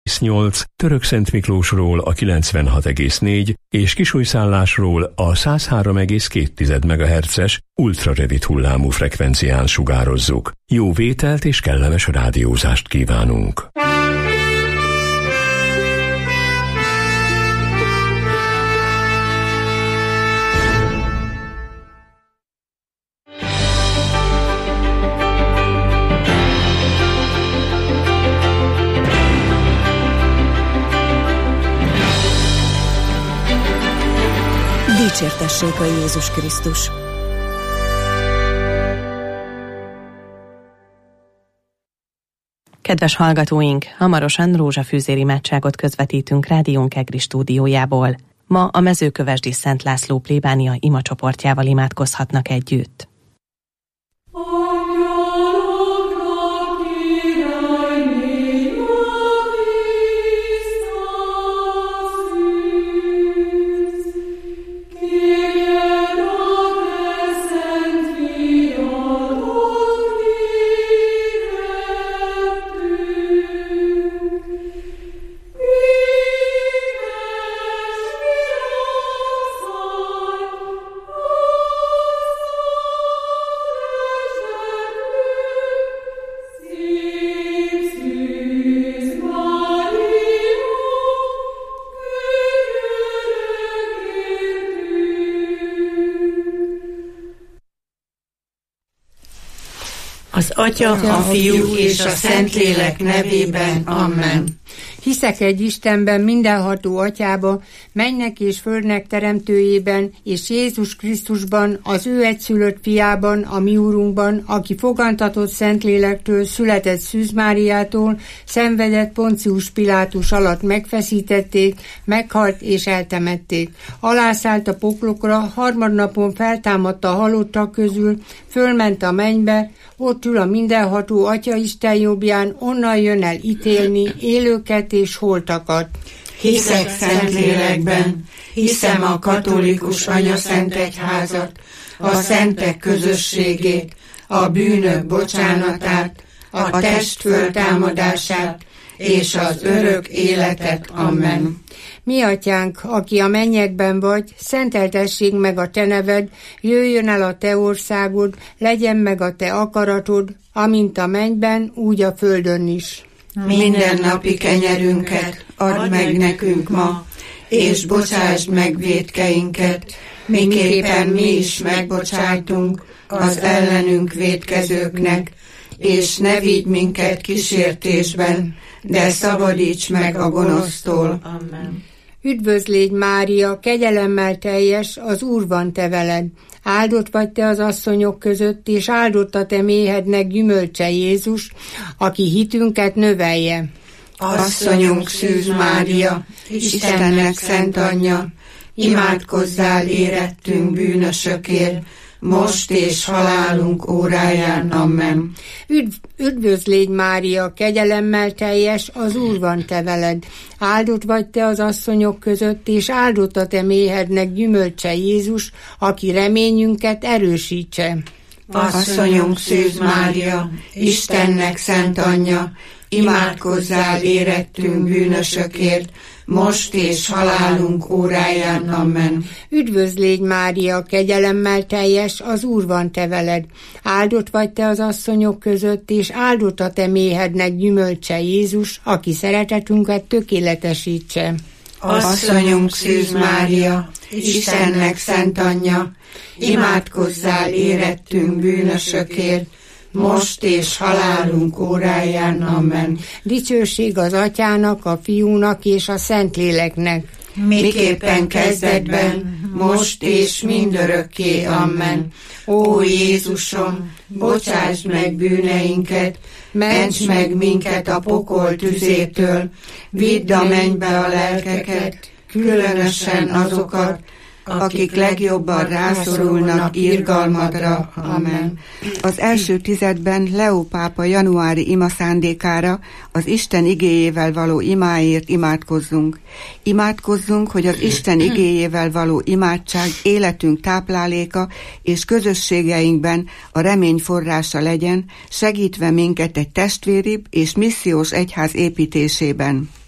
101,8, Törökszent Miklósról a 96,4 és Kisújszállásról a 103,2 MHz-es ultrarövid hullámú frekvencián sugározzuk. Jó vételt és kellemes rádiózást kívánunk! Dicsértessék a Jézus Krisztus! Kedves hallgatóink, hamarosan rózsafűzér imádságot közvetítünk rádiónk EGRI stúdiójából. Ma a Mezőkövesdi Szent László plébánia imacsoportjával imádkozhatnak együtt. Az Atya, a Fiú és a Szentlélek nevében. Amen. Hiszek egy Istenben, mindenható Atyába, mennek és földnek teremtőjében, és Jézus Krisztusban, az ő egyszülött fiában, a mi úrunkban, aki fogantatott Szentlélektől, született Szűz Máriától, szenvedett Poncius Pilátus alatt megfeszítették, meghalt és eltemették. Alászállt a poklokra, harmadnapon feltámadt a halottak közül, fölment a mennybe, ott ül a mindenható Atya Isten jobbján, onnan jön el ítélni élőket és holtakat. Hiszek Szentlélekben, hiszem a katolikus anyaszentegyházat, a szentek közösségét, a bűnök bocsánatát, a test föltámadását és az örök életet. Amen. Mi atyánk, aki a mennyekben vagy, szenteltessék meg a te neved, jöjjön el a te országod, legyen meg a te akaratod, amint a mennyben, úgy a földön is. Mindennapi kenyerünket add meg nekünk ma, és bocsásd meg vétkeinket, miképpen mi is megbocsájtunk az ellenünk vétkezőknek, és ne vigy minket kísértésben, de szabadíts meg a gonosztól. Amen. Üdvözlégy Mária, kegyelemmel teljes, az Úr van te veled. Áldott vagy te az asszonyok között, és áldott a te méhednek gyümölcse Jézus, aki hitünket növelje. Asszonyunk Szűz Mária, Istennek szent anyja, imádkozzál érettünk bűnösökért, most és halálunk óráján. Amen. Üdvözlégy Mária, kegyelemmel teljes, az Úr van te veled. Áldott vagy te az asszonyok között, és áldott a te méhednek gyümölcse Jézus, aki reményünket erősítse. Asszonyunk Szűz Mária, Istennek szent anyja, imádkozzál érettünk bűnösökért, most és halálunk óráján. Amen. Üdvözlégy Mária, kegyelemmel teljes, az Úr van te veled. Áldott vagy te az asszonyok között, és áldott a te méhednek gyümölcse Jézus, aki szeretetünket tökéletesítse. Asszonyunk Szűz Mária, Istennek szent anyja, imádkozzál érettünk bűnösökért, most és halálunk óráján. Amen. Dicsőség az Atyának, a Fiúnak és a Szentléleknek. Miképpen kezdetben, most és mindörökké. Amen. Ó Jézusom, bocsásd meg bűneinket, ments meg minket a pokol tüzétől, vidd a mennybe a lelkeket, különösen azokat, akik legjobban rászorulnak irgalmadra. Amen. Az első tizedben Leó pápa januári imaszándékára az Isten igéjével való imáért imádkozzunk. Imádkozzunk, hogy az Isten igéjével való imádság életünk tápláléka és közösségeinkben a remény forrása legyen, segítve minket egy testvéribb és missziós egyház építésében.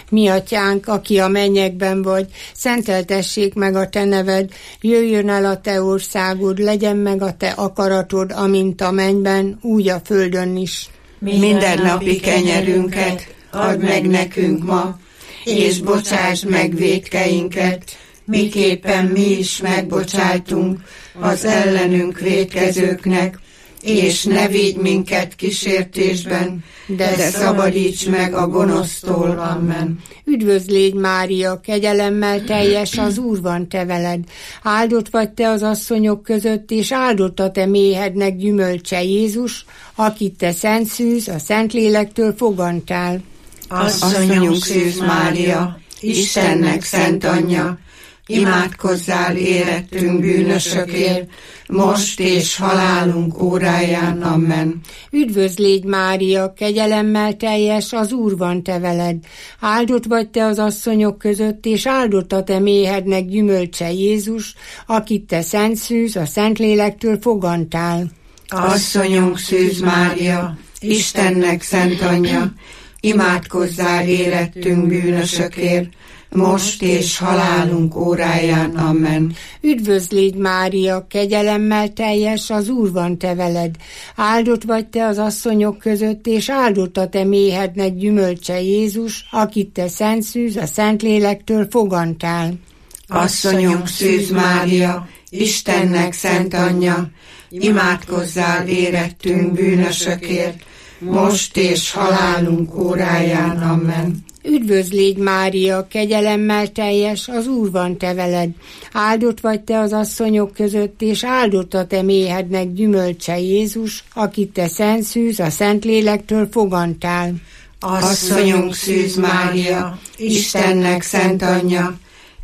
Mi atyánk, aki a mennyekben vagy, szenteltessék meg a te neved, jöjjön el a te országod, legyen meg a te akaratod, amint a mennyben, úgy a földön is. Mindennapi kenyerünket add meg nekünk ma, és bocsásd meg vétkeinket, miképpen mi is megbocsájtunk az ellenünk vétkezőknek, és ne vigy minket kísértésben, de szabadíts meg a gonosztól. Amen. Üdvözl légy, Mária, kegyelemmel teljes, az Úr van te veled. Áldott vagy te az asszonyok között, és áldott a te méhednek gyümölcse, Jézus, akit te szent szűz, a Szentlélektől fogantál. Asszonyunk Szűz Mária, Istennek szent anyja, imádkozzál érettünk bűnösökért, most és halálunk óráján. Amen. Üdvözl légy, Mária, kegyelemmel teljes, az Úr van te veled. Áldott vagy te az asszonyok között, és áldott a te méhednek gyümölcse, Jézus, akit te szent szűz, a Szentlélektől fogantál. Asszonyunk Szűz Mária, Istennek szent anyja, imádkozzál érettünk bűnösökért, most és halálunk óráján. Amen. Üdvözl légy, Mária, kegyelemmel teljes, az Úr van te veled. Áldott vagy te az asszonyok között, és áldott a te méhednek gyümölcse, Jézus, akit te szent szűz, a Szentlélektől fogantál. Asszonyunk Szűz Mária, Istennek szent anyja, imádkozzál érettünk bűnösökért, most és halálunk óráján. Amen. Üdvözl légy, Mária, kegyelemmel teljes, az Úr van te veled. Áldott vagy te az asszonyok között, és áldott a te méhednek gyümölcse, Jézus, akit te szent szűz, a Szentlélektől fogantál. Asszonyunk Szűz Mária, Istennek szent anyja,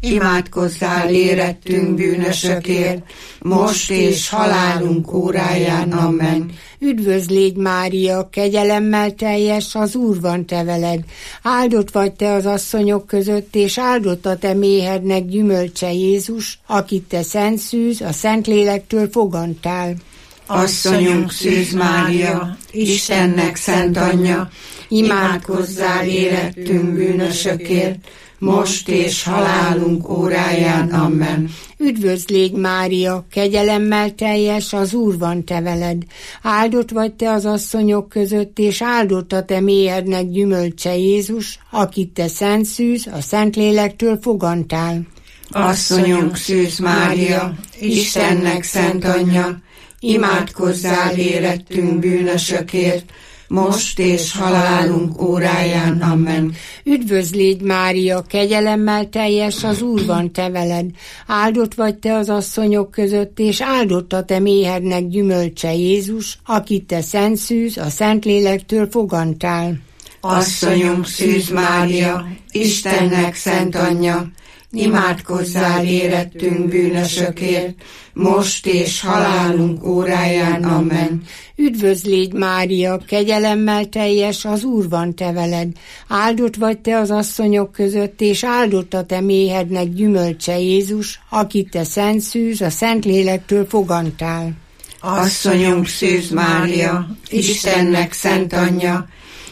imádkozzál érettünk bűnösökért, most és halálunk óráján. Amen. Üdvözl légy, Mária, kegyelemmel teljes, az Úr van te veled. Áldott vagy te az asszonyok között, és áldott a te méhednek gyümölcse, Jézus, akit te szent szűz, a Szentlélektől fogantál. Asszonyunk Szűz Mária, Istennek szent anyja, imádkozzál érettünk bűnösökért, most és halálunk óráján. Amen. Üdvözl légy, Mária, kegyelemmel teljes, az Úr van te veled. Áldott vagy te az asszonyok között, és áldott a te méhednek gyümölcse, Jézus, akit te szent szűz, a Szentlélektől fogantál. Asszonyunk Szűz Mária, Istennek szent anyja, imádkozzál érettünk bűnösökért, most és halálunk óráján. Amen. Üdvözl légy, Mária, kegyelemmel teljes, az Úr van te veled. Áldott vagy te az asszonyok között, és áldott a te méhednek gyümölcse, Jézus, akit te szent szűz, a Szentlélektől fogantál. Asszonyunk Szűz Mária, Istennek szent anyja, imádkozzál érettünk bűnösökért, most és halálunk óráján. Amen. Üdvözl légy, Mária, kegyelemmel teljes, az Úr van te veled. Áldott vagy te az asszonyok között, és áldott a te méhednek gyümölcse, Jézus, akit te szent szűz, a Szentlélektől fogantál. Asszonyunk Szűz Mária, Istennek szent anyja,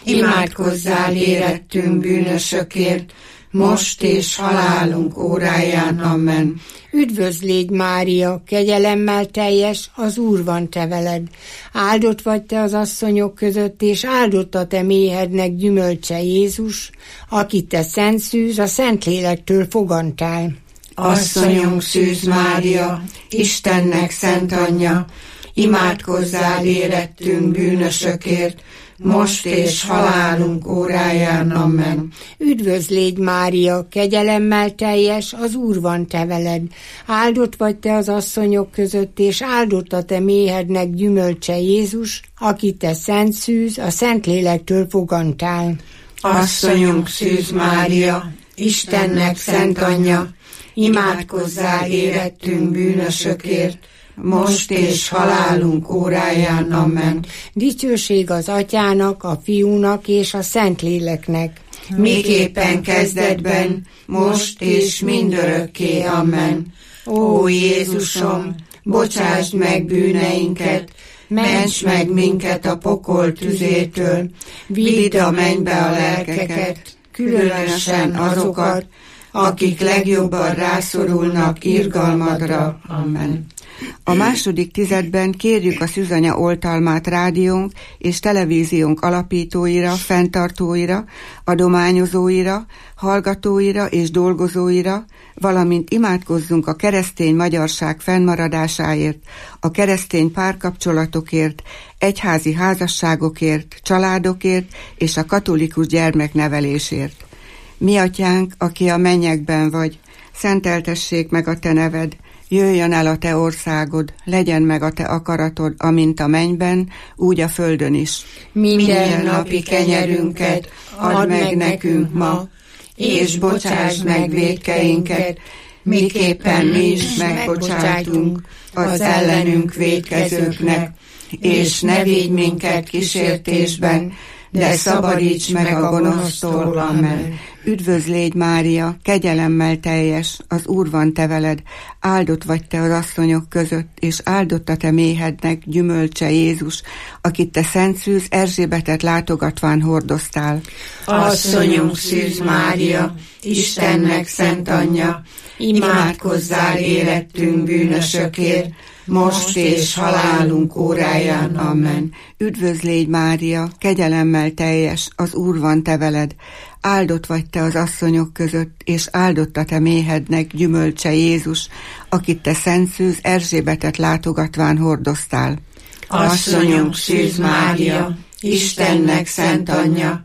imádkozzál érettünk bűnösökért, most és halálunk óráján. Amen. Üdvözl légy, Mária, kegyelemmel teljes, az Úr van te veled. Áldott vagy te az asszonyok között, és áldott a te méhednek gyümölcse, Jézus, akit te szent szűz, a Szentlélektől fogantál. Asszonyunk Szűz Mária, Istennek szent anyja, imádkozzál érettünk bűnösökért, most és halálunk óráján. Amen. Üdvözl légy, Mária, kegyelemmel teljes, az Úr van te veled. Áldott vagy te az asszonyok között, és áldott a te méhednek gyümölcse, Jézus, akit te szent szűz, a Szentlélektől fogantál. Asszonyunk Szűz Mária, Istennek szent anyja, imádkozzál érettünk bűnösökért, most és halálunk óráján. Amen. Dicsőség az Atyának, a Fiúnak és a Szentléleknek. Miképpen kezdetben, most és mindörökké. Amen. Ó Jézusom, bocsásd meg bűneinket, ments meg minket a pokol tüzétől, vidd a mennybe a lelkeket, különösen azokat, akik legjobban rászorulnak irgalmadra. Amen. A második tizedben kérjük a Szűzanya oltalmát rádiónk és televíziónk alapítóira, fenntartóira, adományozóira, hallgatóira és dolgozóira, valamint imádkozzunk a keresztény magyarság fennmaradásáért, a keresztény párkapcsolatokért, egyházi házasságokért, családokért és a katolikus gyermeknevelésért. Mi atyánk, aki a mennyekben vagy, szenteltessék meg a te neved, jöjjön el a te országod, legyen meg a te akaratod, amint a mennyben, úgy a földön is. Minden napi kenyerünket add meg nekünk ma, és bocsásd meg vétkeinket, miképpen mi is megbocsátunk az ellenünk vétkezőknek, és ne vigy minket kísértésben, de szabadíts meg a gonosztól. Amen. Üdvözl légy, Mária, kegyelemmel teljes, az Úr van te veled, áldott vagy te az asszonyok között, és áldott a te méhednek gyümölcse Jézus, akit te Szent Szűz Erzsébetet látogatván hordoztál. Asszonyunk Szűz Mária, Istennek szent anyja, imádkozzál érettünk bűnösökért, most és halálunk óráján. Amen. Üdvözl légy, Mária, kegyelemmel teljes, az Úr van te veled, áldott vagy te az asszonyok között, és áldott a te méhednek gyümölcse Jézus, akit te Szent Szűz Erzsébetet látogatván hordoztál. Asszonyunk Szűz Mária, Istennek szent anyja,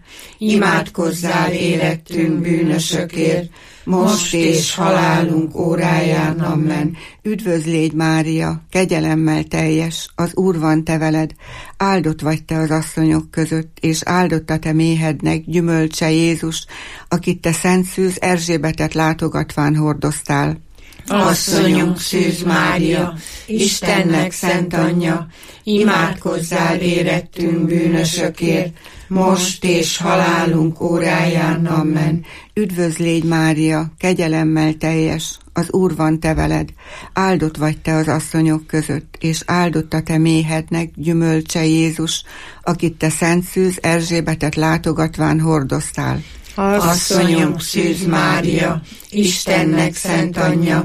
imádkozzál érettünk bűnösökért, most és halálunk óráján. Amen. Üdvözl légy, Mária, kegyelemmel teljes, az Úr van te veled, áldott vagy te az asszonyok között, és áldott a te méhednek gyümölcse Jézus, akit te Szent Szűz Erzsébetet látogatván hordoztál. Asszonyunk Szűz Mária, Istennek szent anyja, imádkozzál érettünk bűnösökért, most és halálunk óráján. Amen. Üdvözl légy, Mária, kegyelemmel teljes, az Úr van te veled, áldott vagy te az asszonyok között, és áldott a te méhednek gyümölcse Jézus, akit te Szent Szűz Erzsébetet látogatván hordoztál. Asszonyunk Szűz Mária, Istennek szent anyja,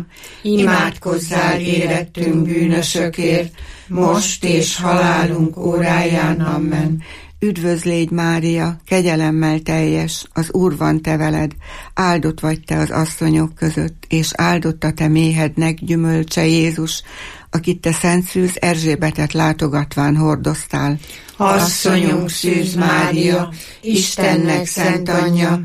imádkozzál érettünk bűnösökért, most és halálunk óráján. Amen. Üdvözl légy, Mária, kegyelemmel teljes, az Úr van te veled, áldott vagy te az asszonyok között, és áldott a te méhednek gyümölcse Jézus, akit te Szent Szűz Erzsébetet látogatván hordoztál. Asszonyunk Szűz Mária, Istennek szent anyja,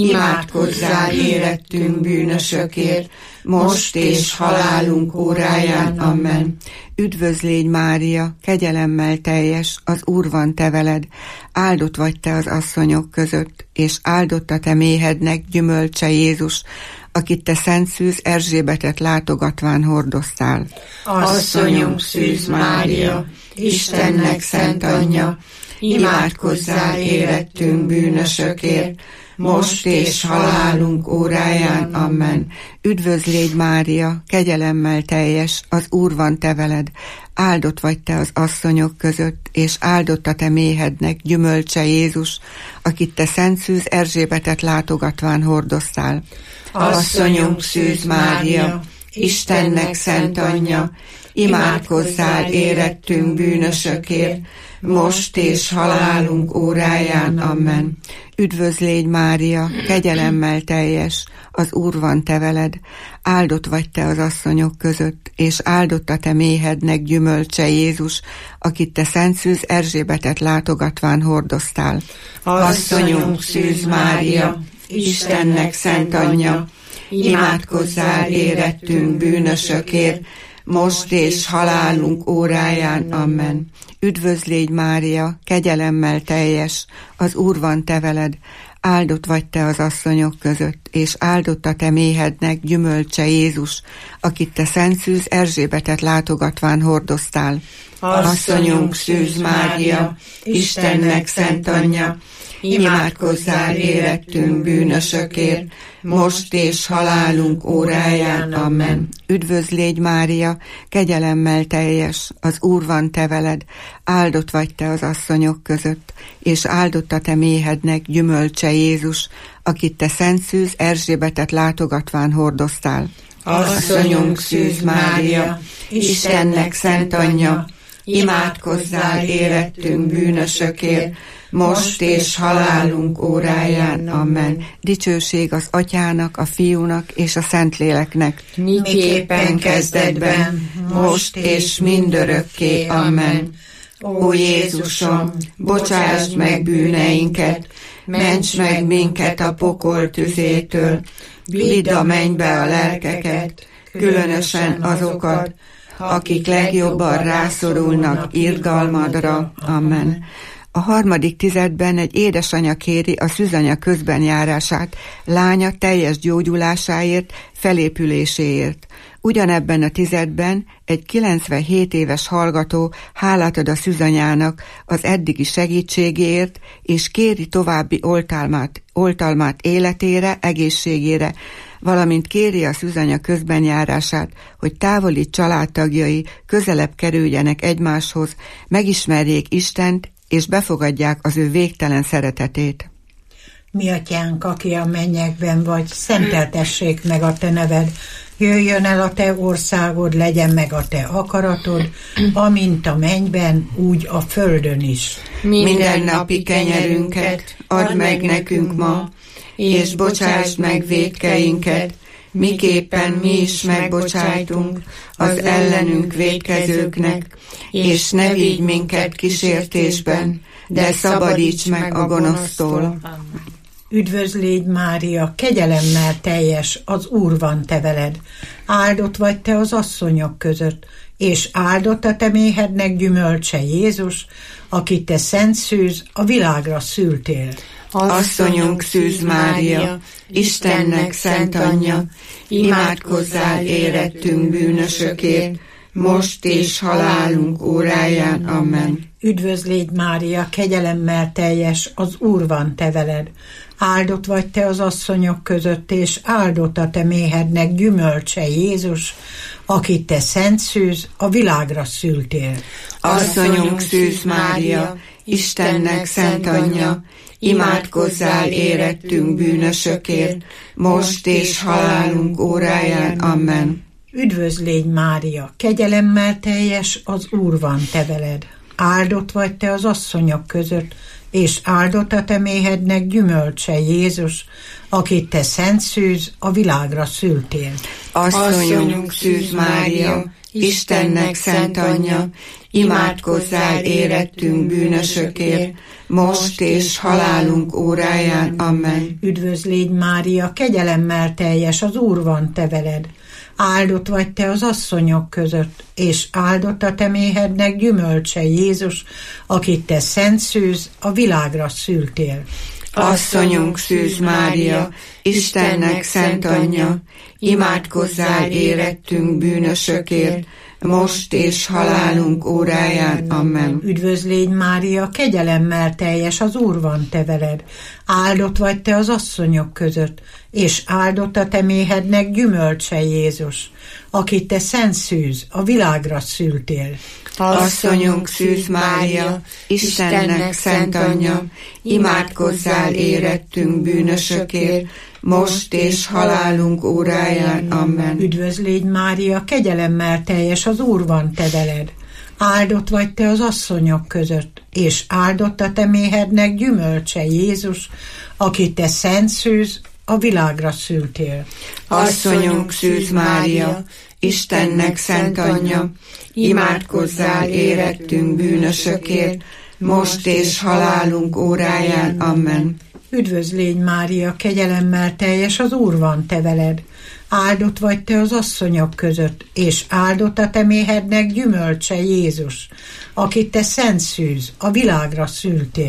imádkozzál érettünk bűnösökért, most és halálunk óráján. Amen. Üdvözl légy, Mária, kegyelemmel teljes, az Úr van te veled, áldott vagy te az asszonyok között, és áldott a te méhednek gyümölcse Jézus, akit te Szent Szűz Erzsébetet látogatván hordoztál. Asszonyunk Szűz Mária, Istennek szent anyja, imádkozzál érettünk bűnösökért, most és halálunk óráján. Amen. Üdvözl légy, Mária, kegyelemmel teljes, az Úr van te veled, áldott vagy te az asszonyok között, és áldott a te méhednek gyümölcse Jézus, akit te Szent Szűz Erzsébetet látogatván hordoztál. Asszonyunk Szűz Mária, Istennek szent anyja, imádkozzál érettünk bűnösökért, most és halálunk óráján. Amen. Üdvözl légy, Mária, kegyelemmel teljes, az Úr van te veled, áldott vagy te az asszonyok között, és áldott a te méhednek gyümölcse Jézus, akit te Szent Szűz Erzsébetet látogatván hordoztál. Asszonyunk Szűz Mária, Istennek szent anyja, imádkozzál érettünk bűnösökért, most és halálunk óráján. Amen. Üdvözl légy, Mária, kegyelemmel teljes, az Úr van te veled, áldott vagy te az asszonyok között, és áldott a te méhednek gyümölcse Jézus, akit te Szent Szűz Erzsébetet látogatván hordoztál. Asszonyunk Szűz Mária, Istennek szent anyja, imádkozzál érettünk bűnösökért, most és halálunk óráján. Amen. Üdvözl légy, Mária, kegyelemmel teljes, az Úr van te veled, áldott vagy te az asszonyok között, és áldott a te méhednek gyümölcse Jézus, akit te Szent Szűz Erzsébetet látogatván hordoztál. Asszonyunk Szűz Mária, Istennek szent anyja, imádkozzál érettünk bűnösökért, most és halálunk óráján. Amen. Dicsőség az Atyának, a Fiúnak és a Szentléleknek, miképpen kezdetben, most és mindörökké. Amen. Ó Jézusom, bocsásd meg bűneinket, ments meg minket a pokol tüzétől, vidd a mennybe a lelkeket, különösen azokat, akik legjobban rászorulnak irgalmadra. Amen. A harmadik tizedben egy édesanya kéri a szűzanya közbenjárását, lánya teljes gyógyulásáért, felépüléséért. Ugyanebben a tizedben egy 97 éves hallgató hálát ad a szűzanyának az eddigi segítségéért, és kéri további oltalmát életére, egészségére, valamint kéri a szűzanya közbenjárását, hogy távoli családtagjai közelebb kerüljenek egymáshoz, megismerjék Istent, és befogadják az ő végtelen szeretetét. Mi atyánk, aki a mennyekben vagy, szenteltessék meg a te neved, jöjjön el a te országod, legyen meg a te akaratod, amint a mennyben, úgy a földön is. Mindennapi kenyerünket add meg nekünk ma, és bocsásd meg vétkeinket, miképpen mi is megbocsájtunk az ellenünk vétkezőknek, és ne vigy minket kísértésben, de szabadíts meg a gonosztól. Üdvözl légy, Mária, kegyelemmel teljes, az Úr van te veled. Áldott vagy te az asszonyok között, és áldott a te méhednek gyümölcse Jézus, akit te Szent Szűz a világra szültél. Asszonyunk Szűz Mária, Istennek szent anyja, imádkozzál érettünk bűnösökért, most és halálunk óráján. Amen. Üdvözl légy, Mária, kegyelemmel teljes, az Úr van te veled. Áldott vagy te az asszonyok között, és áldott a te méhednek gyümölcse Jézus, akit te Szent Szűz a világra szültél. Asszonyunk Szűz Mária, Istennek szent anyja, imádkozzál érettünk bűnösökért, most és halálunk óráján. Amen. Üdvözl légy, Mária, kegyelemmel teljes, az Úr van te veled. Áldott vagy te az asszonyok között, és áldott a te méhednek gyümölcse Jézus, akit te Szent Szűz a világra szültél. Asszonyunk Szűz Mária, Istennek szent anyja, imádkozzál érettünk bűnösökért, most és halálunk óráján. Amen. Üdvözl légy, Mária, kegyelemmel teljes, az Úr van te veled. Áldott vagy te az asszonyok között, és áldott a te méhednek gyümölcse Jézus, akit te Szent Szűz a világra szültél. Asszonyunk Szűz Mária, Istennek szent anyja, imádkozzál érettünk bűnösökért, most és halálunk óráján. Amen. Üdvözl légy, Mária, kegyelemmel teljes, az Úr van te veled. Áldott vagy te az asszonyok között, és áldott a te méhednek gyümölcse Jézus, akit te Szent Szűz a világra szültél. Asszonyunk Szűz Mária, Istennek szent anyja, imádkozzál érettünk bűnösökért, most és halálunk óráján. Amen. Üdvözl légy, Mária, kegyelemmel teljes, az Úr van te veled. Áldott vagy te az asszonyok között, és áldott a te méhednek gyümölcse Jézus, akit te Szent Szűz a világra szültél. Asszonyunk Szűz Mária, Istennek szent anyja, imádkozzál érettünk bűnösökért, most és halálunk óráján. Amen. Üdvözl légy, Mária, kegyelemmel teljes, az Úr van te veled. Áldott vagy te az asszonyok között, és áldott a te méhednek gyümölcse Jézus, akit te Szent Szűz a világra szültél.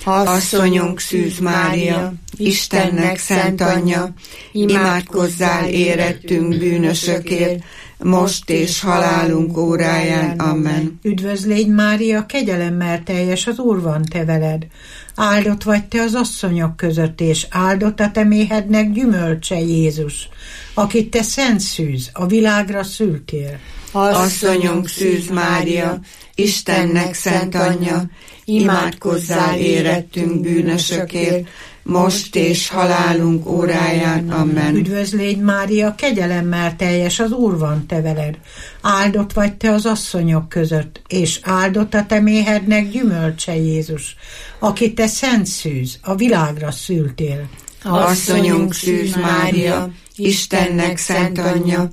Asszonyunk Szűz Mária, Istennek szent anyja, imádkozzál érettünk bűnösökért, most és halálunk óráján. Amen. Üdvözlégy Mária, kegyelemmel teljes, az Úr van te veled. Áldott vagy te az asszonyok között, és áldott a te méhednek gyümölcse Jézus, akit te szent szűz, a világra szültél. Asszonyunk Szűz Mária, Istennek szent anyja, imádkozzál érettünk bűnösökért, most és halálunk óráján. Amen. Üdvözlégy Mária, kegyelemmel teljes, az Úr van te veled. Áldott vagy te az asszonyok között, és áldott a te méhednek gyümölcse Jézus, akit te szent szűz, a világra szültél. Asszonyunk Szűz Mária, Istennek szent anyja,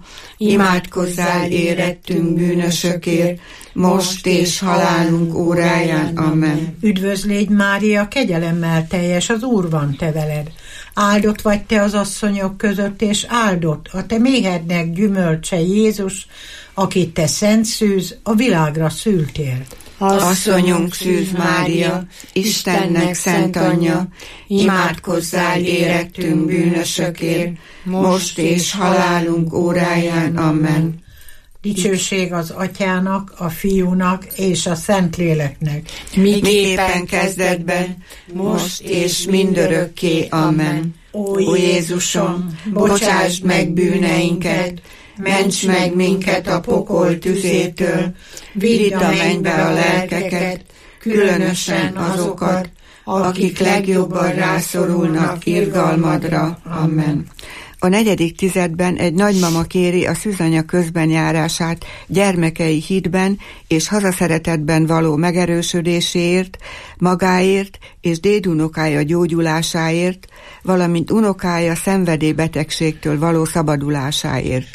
imádkozzál érettünk bűnösökért, most és halálunk óráján. Amen. Üdvözlégy Mária, kegyelemmel teljes, az Úr van te veled. Áldott vagy te az asszonyok között, és áldott a te méhednek gyümölcse Jézus, akit te szent szűz, a világra szültél. Asszonyunk Szűz Mária, Istennek szent anyja, imádkozzál érettünk bűnösökért, most és halálunk óráján. Amen. Dicsőség az Atyának, a Fiúnak és a Szentléleknek. Miképpen kezdetben, most és mindörökké. Amen. Ó Jézusom, bocsásd meg bűneinket, ments meg minket a pokol tüzétől, vidd a mennybe a lelkeket, különösen azokat, akik legjobban rászorulnak irgalmadra. Amen. A 4. tizedben egy nagymama kéri a szűzanya közbenjárását gyermekei hitben és hazaszeretetben való megerősödéséért, magáért és dédunokája gyógyulásáért, valamint unokája szenvedélybetegségtől való szabadulásáért.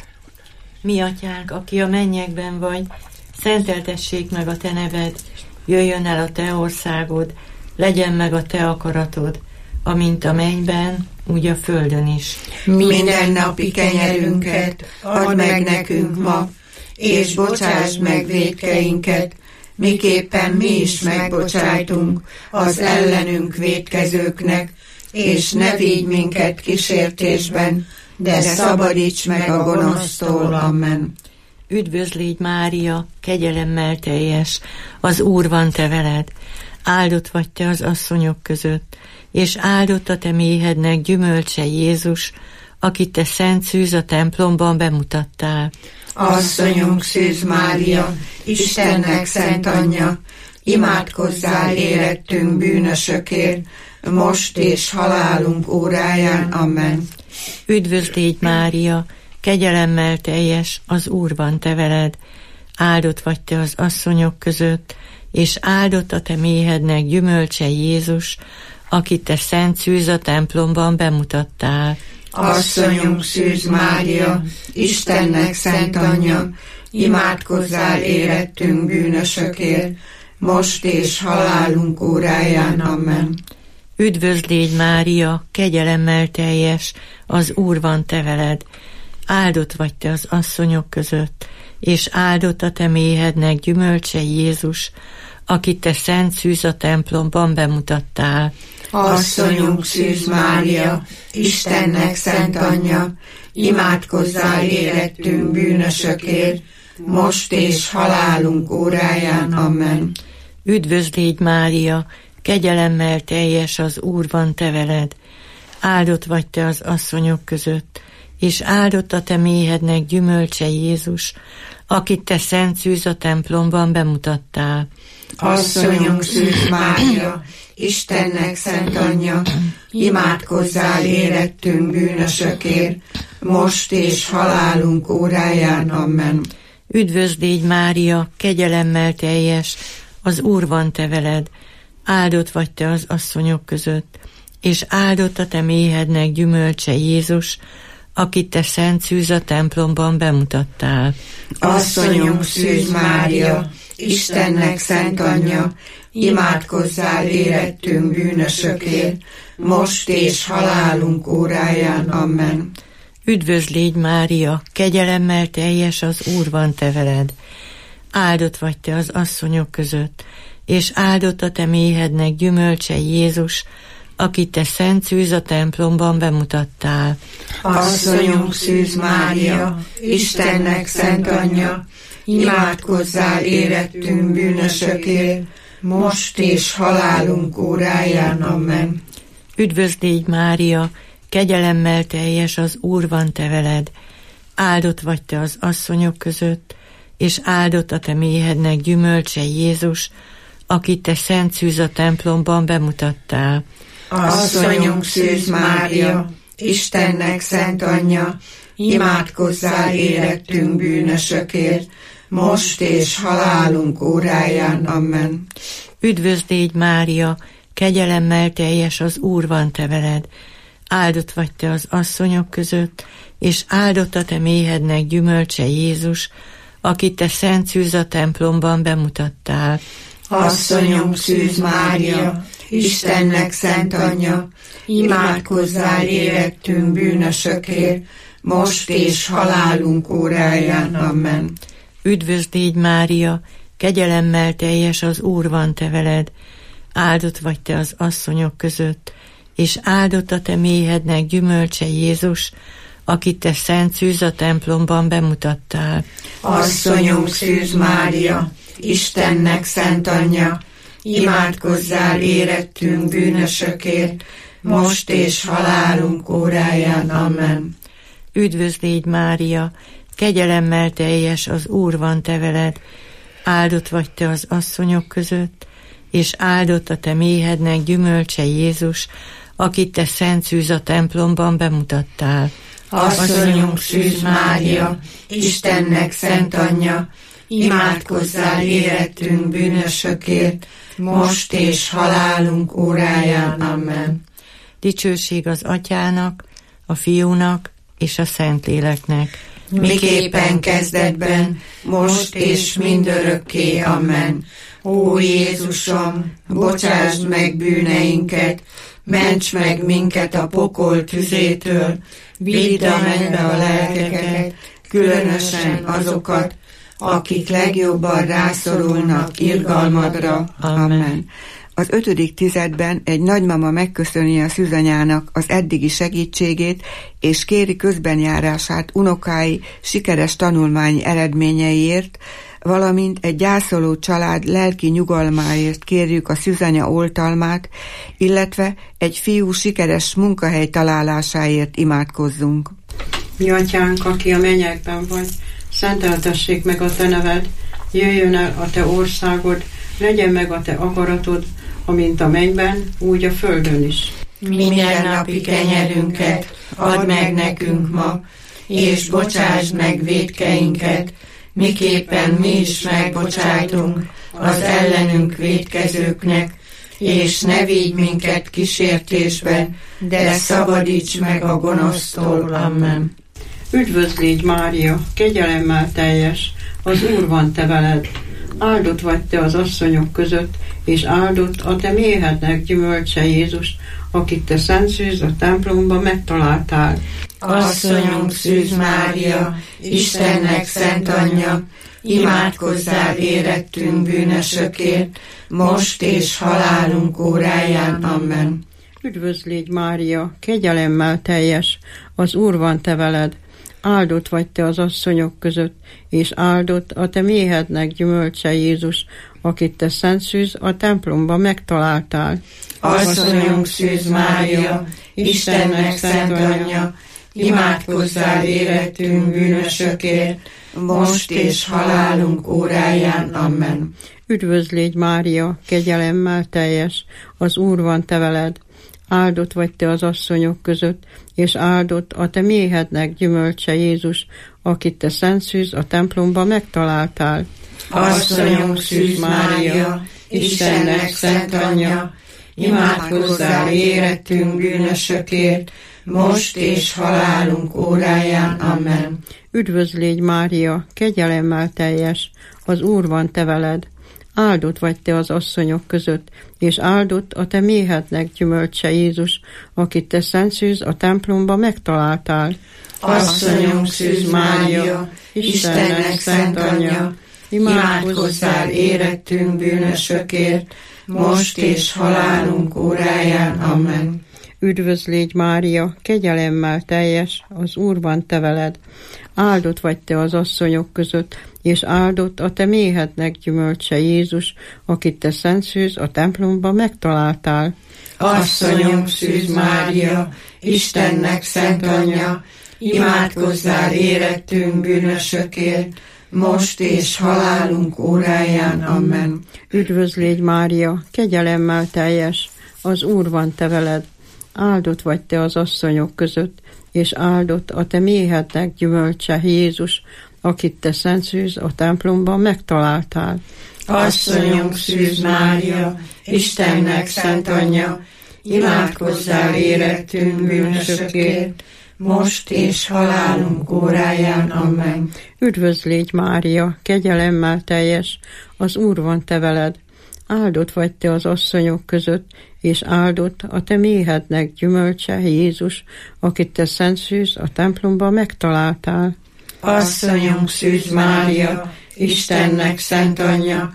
Mi atyánk, aki a mennyekben vagy, szenteltessék meg a te neved, jöjjön el a te országod, legyen meg a te akaratod, amint a mennyben, úgy a földön is. Mindennapi kenyerünket add meg nekünk ma, és bocsásd meg vétkeinket, miképpen mi is megbocsájtunk az ellenünk vétkezőknek, és ne vigy minket kísértésben, de szabadíts meg a gonosztól. Amen. Üdvözlégy Mária, kegyelemmel teljes, az Úr van te veled. Áldott vagy te az asszonyok között, és áldott a te méhednek gyümölcse Jézus, akit te szent szűz a templomban bemutattál. Asszonyunk Szűz Mária, Istennek szent anyja, imádkozzál érettünk bűnösökért, most és halálunk óráján. Amen. Üdvözlégy Mária, kegyelemmel teljes, az Úr van te veled. Áldott vagy te az asszonyok között, és áldott a te méhednek gyümölcse Jézus, akit te szent szűz a templomban bemutattál. Asszonyunk Szűz Mária, Istennek szent anyja, imádkozzál érettünk bűnösökért, most és halálunk óráján. Amen. Üdvözlégy Mária, kegyelemmel teljes, az Úr van te veled. Áldott vagy te az asszonyok között, és áldott a te méhednek gyümölcse Jézus, akit te szent szűz a templomban bemutattál. Asszonyunk Szűz Mária, Istennek szent anyja, imádkozzál érettünk bűnösökért, most és halálunk óráján. Amen. Üdvözlégy Mária, kegyelemmel teljes, az Úr van te veled. Áldott vagy te az asszonyok között, és áldott a te méhednek gyümölcse Jézus, akit te szent szűz a templomban bemutattál. Asszonyunk Szűz Mária, Istennek szent anyja, imádkozzál érettünk bűnösökért, most és halálunk óráján. Amen. Üdvözlégy Mária, kegyelemmel teljes, az Úr van te veled. Áldott vagy te az asszonyok között, és áldott a te méhednek gyümölcse Jézus, akit te szent szűz a templomban bemutattál. Asszonyunk Szűz Mária, Istennek szent anyja, imádkozzál érettünk bűnösökért, most és halálunk óráján. Amen. Üdvözlégy Mária, kegyelemmel teljes, az Úr van te veled. Áldott vagy te az asszonyok között, és áldott a te méhednek gyümölcse Jézus, akit te szent szűz a templomban bemutattál. Asszonyunk Szűz Mária, Istennek szent anyja, imádkozzál érettünk bűnösökért, most és halálunk óráján. Amen. Üdvözl légy, Mária, kegyelemmel teljes, az Úr van te veled. Áldott vagy te az asszonyok között, és áldott a te méhednek gyümölcse Jézus, akit te szent szűz a templomban bemutattál. Asszonyunk Szűz Mária, Istennek szent anyja, imádkozzál érettünk bűnösökért, most és halálunk óráján. Amen. Üdvözl légy, Mária, kegyelemmel teljes, az Úr van te veled. Áldott vagy te az asszonyok között, és áldott a te méhednek gyümölcse Jézus, akit te szent szűz a templomban bemutattál. Asszonyunk Szűz Mária, Istennek szent anyja, imádkozzál érettünk bűnösökért, most és halálunk óráján. Amen. Üdvözl légy, Mária, kegyelemmel teljes, az Úr van te veled. Áldott vagy te az asszonyok között, és áldott a te méhednek gyümölcse Jézus, akit te szent szűz a templomban bemutattál. Asszonyunk Szűz Mária, Istennek szent anyja, imádkozzál érettünk bűnösökért, most és halálunk óráján. Amen. Üdvözl légy, Mária, kegyelemmel teljes, az Úr van te veled. Áldott vagy te az asszonyok között, és áldott a te méhednek gyümölcse Jézus, akit te szent szűz a templomban bemutattál. Asszonyunk Szűz Mária, Istennek szent anyja, imádkozzál érettünk bűnösökért, most és halálunk óráján. Amen. Dicsőség az Atyának, a Fiúnak és a Szentléleknek, miképpen kezdetben, most és mindörökké. Amen. Ó Jézusom, bocsásd meg bűneinket, ments meg minket a pokol tüzétől, vidd a mennybe a lelkeket, különösen azokat, akik legjobban rászorulnak irgalmadra. Amen. Az 5. tizedben egy nagymama megköszöni a szűzanyának az eddigi segítségét, és kéri közbenjárását unokái sikeres tanulmányi eredményeiért, valamint egy gyászoló család lelki nyugalmáért kérjük a szűzanya oltalmát, illetve egy fiú sikeres munkahely találásáért imádkozzunk. Mi atyánk, aki a mennyekben vagy, szenteltessék meg a te neved, jöjjön el a te országod, legyen meg a te akaratod, amint a mennyben, úgy a földön is. Mindennapi kenyerünket add meg nekünk ma, és bocsásd meg vétkeinket, miképpen mi is megbocsájtunk az ellenünk vétkezőknek, és ne vigy minket kísértésbe, de szabadíts meg a gonosztól. Amen. Üdvözl légy, Mária, kegyelemmel teljes, az Úr van te veled. Áldott vagy te az asszonyok között, és áldott a te méhednek gyümölcse Jézus, akit te szent szűz a templomban megtaláltál. Asszonyunk Szűz Mária, Istennek szent anyja, imádkozzál érettünk bűnösökért, most és halálunk óráján. Amen. Üdvözl légy, Mária, kegyelemmel teljes, az Úr van te veled. Áldott vagy te az asszonyok között, és áldott a te méhednek gyümölcse Jézus, akit te szent szűz a templomban megtaláltál. Asszonyunk Szűz Mária, Istennek szent anyja, imádkozzál érettünk bűnösökért, most és halálunk óráján. Amen. Üdvözl légy, Mária, kegyelemmel teljes, az Úr van te veled. Áldott vagy te az asszonyok között, és áldott a te méhednek gyümölcse Jézus, akit te szent szűz a templomban megtaláltál. Asszonyunk Szűz Mária, Istennek szent anyja, imádkozzál érettünk bűnösökért, most és halálunk óráján. Amen. Üdvözl légy, Mária, kegyelemmel teljes, az Úr van te veled. Áldott vagy te az asszonyok között, és áldott a te méhednek gyümölcse Jézus, akit te szent szűz a templomban megtaláltál. Asszonyunk Szűz Mária, Istennek szent anyja, imádkozzál érettünk bűnösökért, most és halálunk óráján. Amen. Üdvözl légy Mária, kegyelemmel teljes, az Úr van te veled. Áldott vagy te az asszonyok között, és áldott a te méhednek gyümölcse Jézus, akit te szent szűz a templomban megtaláltál. Asszonyom Szűz Mária, Istennek szent anyja, imádkozzál érettünk bűnösökért, most és halálunk óráján. Amen. Üdvözl légy Mária, kegyelemmel teljes, az Úr van te veled. Áldott vagy te az asszonyok között, és áldott a te méhednek gyümölcse Jézus, akit te szent szűz a templomban megtaláltál. Asszonyom Szűz Mária, Istennek szent anyja, imádkozzál érettünk bűnösökért, most és halálunk óráján. Amen. Üdvözl légy Mária, kegyelemmel teljes, az Úr van te veled. Áldott vagy te az asszonyok között, és áldott a te méhednek gyümölcse Jézus, akit te szent szűz a templomban megtaláltál. Asszonyom Szűz Mária, Istennek szent anyja,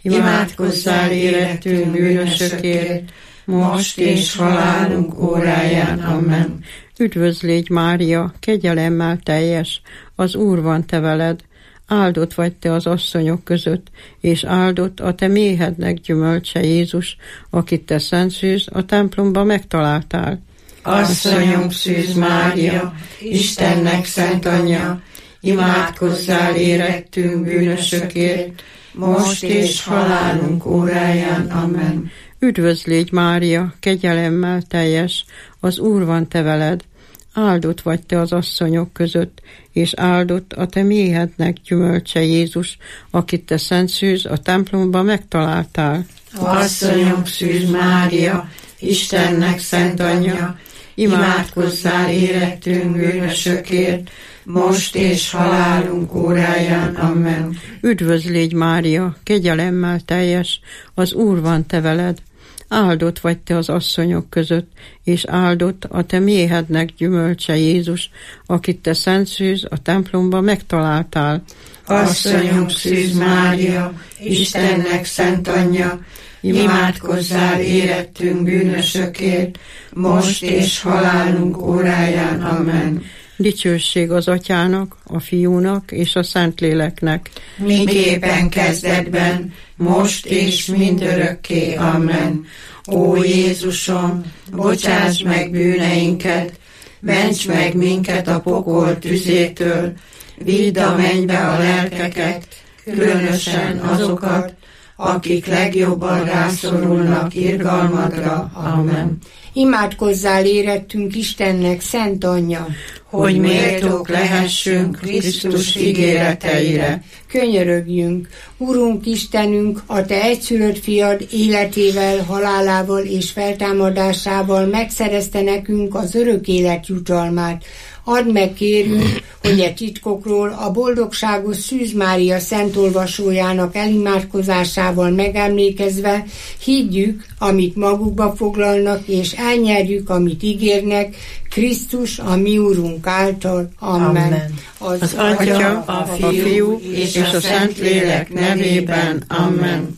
imádkozzál érettünk bűnösökért, most és halálunk óráján. Amen. Üdvözl légy Mária, kegyelemmel teljes, az Úr van te veled. Áldott vagy te az asszonyok között, és áldott a te méhednek gyümölcse Jézus, akit te szent szűz a templomban megtaláltál. Asszonyom Szűz Mária, Istennek szent anyja, imádkozzál érettünk bűnösökért, most és halálunk óráján. Amen. Üdvözl légy Mária, kegyelemmel teljes, az Úr van te veled. Áldott vagy te az asszonyok között, és áldott a te méhednek gyümölcse Jézus, akit te szent szűz a templomban megtaláltál. Asszonyom Szűz Mária, Istennek szent anyja, imádkozzál érettünk bűnösökért, most és halálunk óráján. Amen. Üdvözl légy Mária, kegyelemmel teljes, az Úr van te veled. Áldott vagy te az asszonyok között, és áldott a te méhednek gyümölcse Jézus, akit te szent szűz a templomban megtaláltál. Asszonyom Szűz Mária, Istennek szent anyja, imádkozzál érettünk bűnösökért, most és halálunk óráján. Amen. Dicsőség az Atyának, a Fiúnak és a Szentléleknek. Miképpen kezdetben, most és mindörökké. Amen. Ó Jézusom, bocsáss meg bűneinket, ments meg minket a pokol tüzétől, vidd a mennybe a lelkeket, különösen azokat, akik legjobban rászorulnak irgalmadra. Amen. Imádkozzál érettünk Istennek szent anyja, hogy méltók lehessünk Krisztus ígéreteire. Könyörögjünk, Urunk Istenünk, a te egyszülött fiad életével, halálával és feltámadásával megszerezte nekünk az örök élet jutalmát. Add meg, kérünk, hogy e titkokról a boldogságos Szűz Mária szentolvasójának elimádkozásával megemlékezve higgyük, amit magukba foglalnak, és elnyerjük, amit ígérnek, Krisztus, a mi Úrunk által. Amen. Az Atya, a Fiú és a Szentlélek nevében. Amen.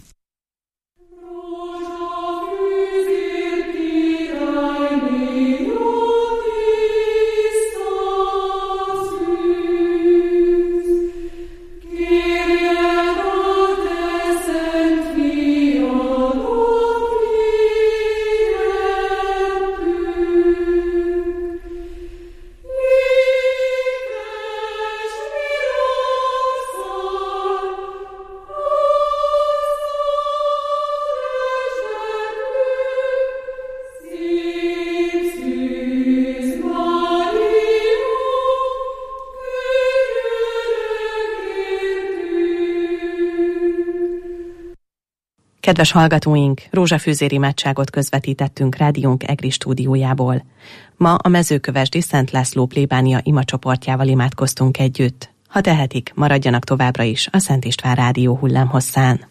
Kedves hallgatóink, rózsafűzéri imádságot közvetítettünk rádiónk EGRI stúdiójából. Ma a mezőkövesdi Szent László plébánia imacsoportjával imádkoztunk együtt. Ha tehetik, maradjanak továbbra is a Szent István rádió hullámhosszán.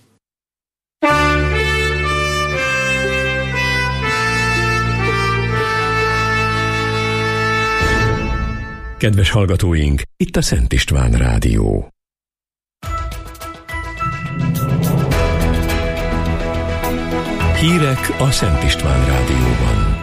Kedves hallgatóink, itt a Szent István rádió. Hírek a Szent István Rádióban.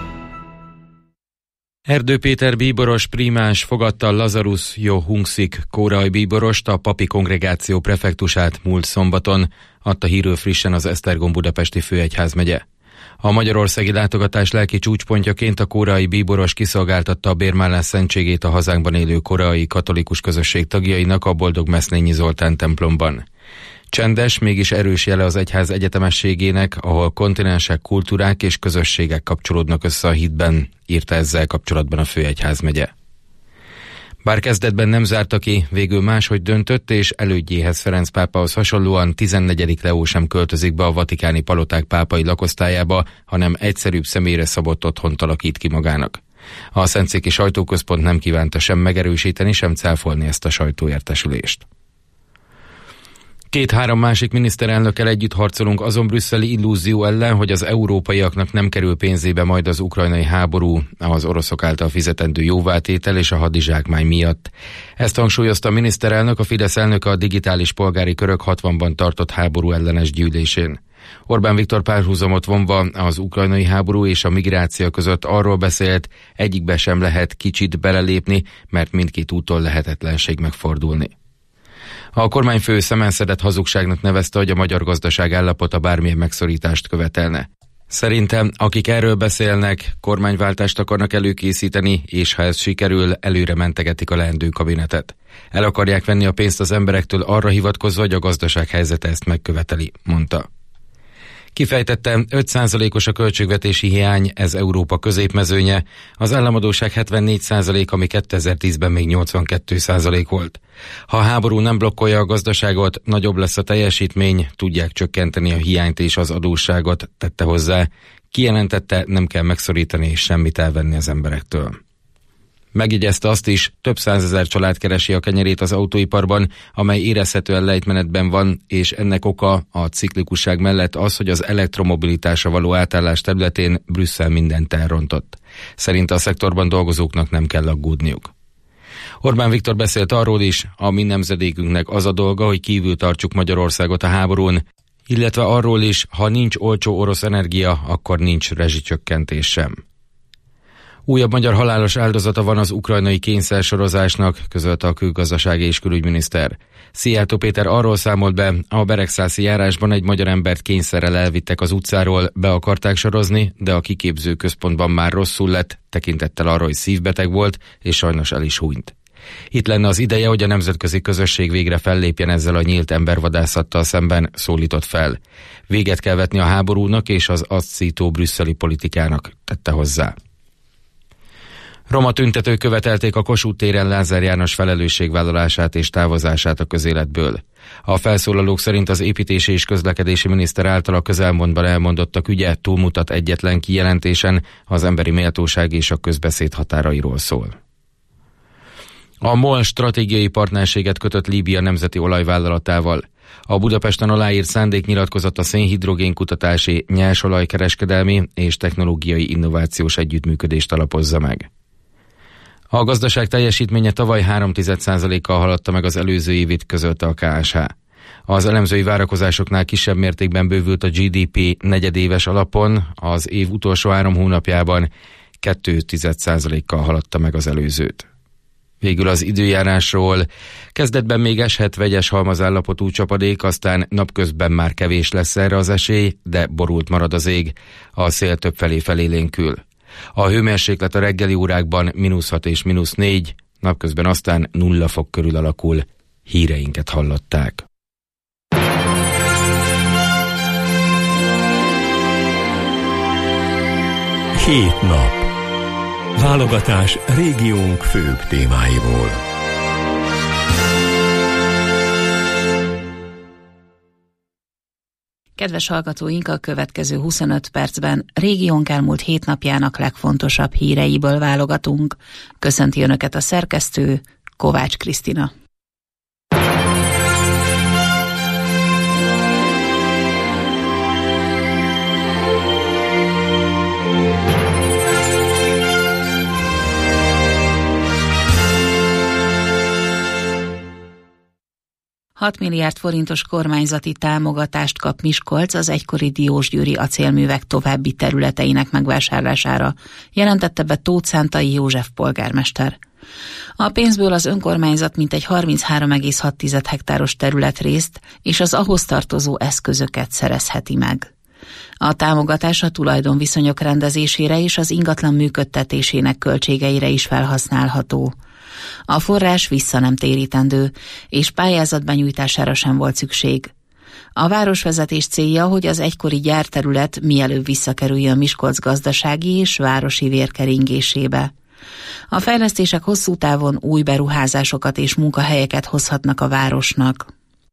Erdő Péter bíboros prímás fogadta Lazarus Jo Hungsik kórai bíborost, a papi kongregáció prefektusát múlt szombaton, adta hírül frissen az Esztergom budapesti főegyházmegye. A magyarországi látogatás lelki csúcspontjaként a kórai bíboros kiszolgáltatta a bérmállás szentségét a hazánkban élő koreai katolikus közösség tagjainak a Boldog Meszlényi Zoltán templomban. Csendes, mégis erős jele az egyház egyetemességének, ahol kontinensek, kultúrák és közösségek kapcsolódnak össze a hitben, írta ezzel kapcsolatban a főegyházmegye. Bár kezdetben nem zárta ki, végül máshogy döntött, és elődjéhez, Ferenc pápához hasonlóan 14. Leó sem költözik be a vatikáni paloták pápai lakosztályába, hanem egyszerűbb személyre szabott otthont alakít ki magának. A Szentszéki Sajtóközpont nem kívánta sem megerősíteni, sem cáfolni ezt a sajtóértesülést. 2-3 másik miniszterelnökkel együtt harcolunk azon brüsszeli illúzió ellen, hogy az európaiaknak nem kerül pénzébe majd az ukrajnai háború, az oroszok által fizetendő jóvátétel és a hadizsákmány miatt. Ezt hangsúlyozta a miniszterelnök, a Fidesz elnöke a digitális polgári körök 60-ban tartott háború ellenes gyűlésén. Orbán Viktor párhuzamot vonva az ukrajnai háború és a migráció között arról beszélt, egyikbe sem lehet kicsit belelépni, mert mindkét úton lehetetlenség megfordulni. A kormányfő szemenszedett hazugságnak nevezte, hogy a magyar gazdaság állapota bármilyen megszorítást követelne. Szerintem, akik erről beszélnek, kormányváltást akarnak előkészíteni, és ha ez sikerül, előre mentegetik a leendő kabinetet. El akarják venni a pénzt az emberektől arra hivatkozva, hogy a gazdaság helyzete ezt megköveteli, mondta. Kifejtette, 5%-os a költségvetési hiány, ez Európa középmezőnye, az államadósság 74%, ami 2010-ben még 82% volt. Ha a háború nem blokkolja a gazdaságot, nagyobb lesz a teljesítmény, tudják csökkenteni a hiányt és az adósságot, tette hozzá. Kijelentette, nem kell megszorítani és semmit elvenni az emberektől. Megjegyezte azt is, több 100 000 család keresi a kenyerét az autóiparban, amely érezhetően lejtmenetben van, és ennek oka a ciklikusság mellett az, hogy az elektromobilitásra való átállás területén Brüsszel mindent elrontott. Szerinte a szektorban dolgozóknak nem kell aggódniuk. Orbán Viktor beszélt arról is, a mi nemzedékünknek az a dolga, hogy kívül tartsuk Magyarországot a háborún, illetve arról is, ha nincs olcsó orosz energia, akkor nincs rezsicsökkentés sem. Újabb magyar halálos áldozata van az ukrajnai kényszersorozásnak, közölte a külgazdasági és külügyminiszter. Szijjártó Péter arról számolt be, a Beregszászi járásban egy magyar embert kényszerrel elvittek az utcáról, be akarták sorozni, de a kiképző központban már rosszul lett, tekintettel arra, hogy szívbeteg volt, és sajnos el is hunyt. Itt lenne az ideje, hogy a nemzetközi közösség végre fellépjen ezzel a nyílt embervadászattal szemben, szólított fel. Véget kell vetni a háborúnak és az azt szító brüsszeli politikának, tette hozzá. Roma tüntetők követelték a Kossuth téren Lázár János felelősségvállalását és távozását a közéletből. A felszólalók szerint az építési és közlekedési miniszter által a közelmúltban elmondottak ügye túlmutat egyetlen kijelentésen, az emberi méltóság és a közbeszéd határairól szól. A MOL stratégiai partnerséget kötött Líbia nemzeti olajvállalatával. A Budapesten aláírt szándéknyilatkozat a szénhidrogén kutatási, nyersolajkereskedelmi és technológiai innovációs együttműködést alapozza meg. A gazdaság teljesítménye tavaly 3,1%-kal haladta meg az előző évit, közölte a KSH. Az elemzői várakozásoknál kisebb mértékben bővült a GDP negyedéves alapon, az év utolsó 3 hónapjában 2,1%-kal haladta meg az előzőt. Végül az időjárásról. Kezdetben még eshet vegyes halmazállapotú csapadék, aztán napközben már kevés lesz erre az esély, de borult marad az ég. A szél többfelé felélénkül. A hőmérséklet a reggeli órákban -6 és -4, napközben aztán 0 fok körül alakul. Híreinket hallották. Hét nap. Válogatás régiónk főbb témáiból. Kedves hallgatóink, a következő 25 percben régiónk elmúlt 7 napjának legfontosabb híreiből válogatunk. Köszönti Önöket a szerkesztő, Kovács Krisztina. 6 milliárd forintos kormányzati támogatást kap Miskolc az egykori diósgyőri acélművek további területeinek megvásárlására, jelentette be Tóth Szántai József polgármester. A pénzből az önkormányzat mintegy 33,6 hektáros területrészt és az ahhoz tartozó eszközöket szerezheti meg. A támogatás a tulajdonviszonyok rendezésére és az ingatlan működtetésének költségeire is felhasználható. A forrás vissza nem térítendő, és pályázat benyújtására sem volt szükség. A városvezetés célja, hogy az egykori gyárterület mielőbb visszakerüljön Miskolc gazdasági és városi vérkeringésébe. A fejlesztések hosszú távon új beruházásokat és munkahelyeket hozhatnak a városnak.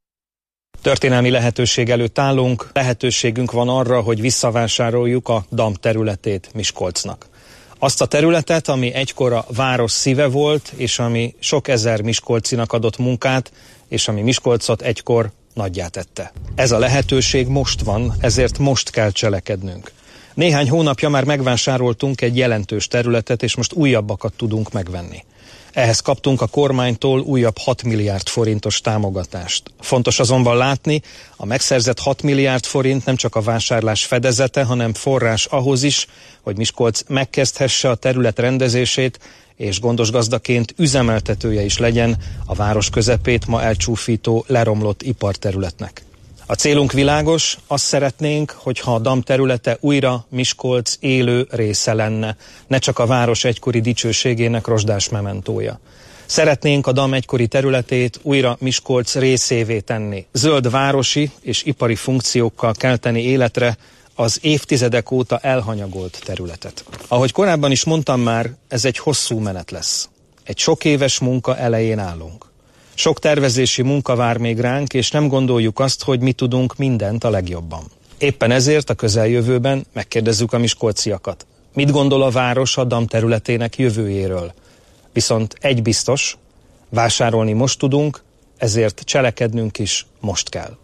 Történelmi lehetőség előtt állunk, lehetőségünk van arra, hogy visszavásároljuk a DAM területét Miskolcnak. Azt a területet, ami egykor a város szíve volt, és ami sok ezer miskolcinak adott munkát, és ami Miskolcot egykor nagyjá tette. Ez a lehetőség most van, ezért most kell cselekednünk. Néhány hónapja már megvásároltunk egy jelentős területet, és most újabbakat tudunk megvenni. Ehhez kaptunk a kormánytól újabb 6 milliárd forintos támogatást. Fontos azonban látni, a megszerzett 6 milliárd forint nem csak a vásárlás fedezete, hanem forrás ahhoz is, hogy Miskolc megkezdhesse a terület rendezését, és gondos gazdaként üzemeltetője is legyen a város közepét ma elcsúfító, leromlott iparterületnek. A célunk világos, azt szeretnénk, hogyha a DAM területe újra Miskolc élő része lenne, ne csak a város egykori dicsőségének rozsdás mementója. Szeretnénk a DAM egykori területét újra Miskolc részévé tenni. Zöld városi és ipari funkciókkal kelteni életre az évtizedek óta elhanyagolt területet. Ahogy korábban is mondtam már, ez egy hosszú menet lesz. Egy sok éves munka elején állunk. Sok tervezési munka vár még ránk, és nem gondoljuk azt, hogy mi tudunk mindent a legjobban. Éppen ezért a közeljövőben megkérdezzük a miskolciakat. Mit gondol a város a DAM területének jövőjéről? Viszont egy biztos, vásárolni most tudunk, ezért cselekednünk is most kell.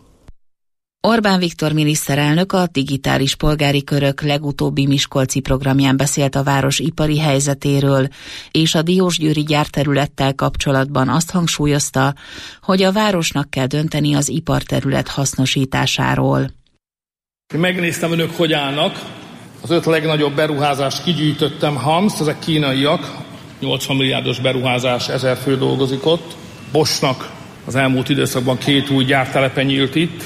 Orbán Viktor miniszterelnök a digitális polgári körök legutóbbi miskolci programján beszélt a város ipari helyzetéről, és a diósgyőri gyárterülettel kapcsolatban azt hangsúlyozta, hogy a városnak kell dönteni az iparterület hasznosításáról. Megnéztem, önök hogy állnak. Az 5 legnagyobb beruházást kigyűjtöttem, Hamsz, ezek kínaiak, 80 milliárdos beruházás, 1000 fő dolgozik ott. Boschnak az elmúlt időszakban 2 új gyártelepe nyílt itt,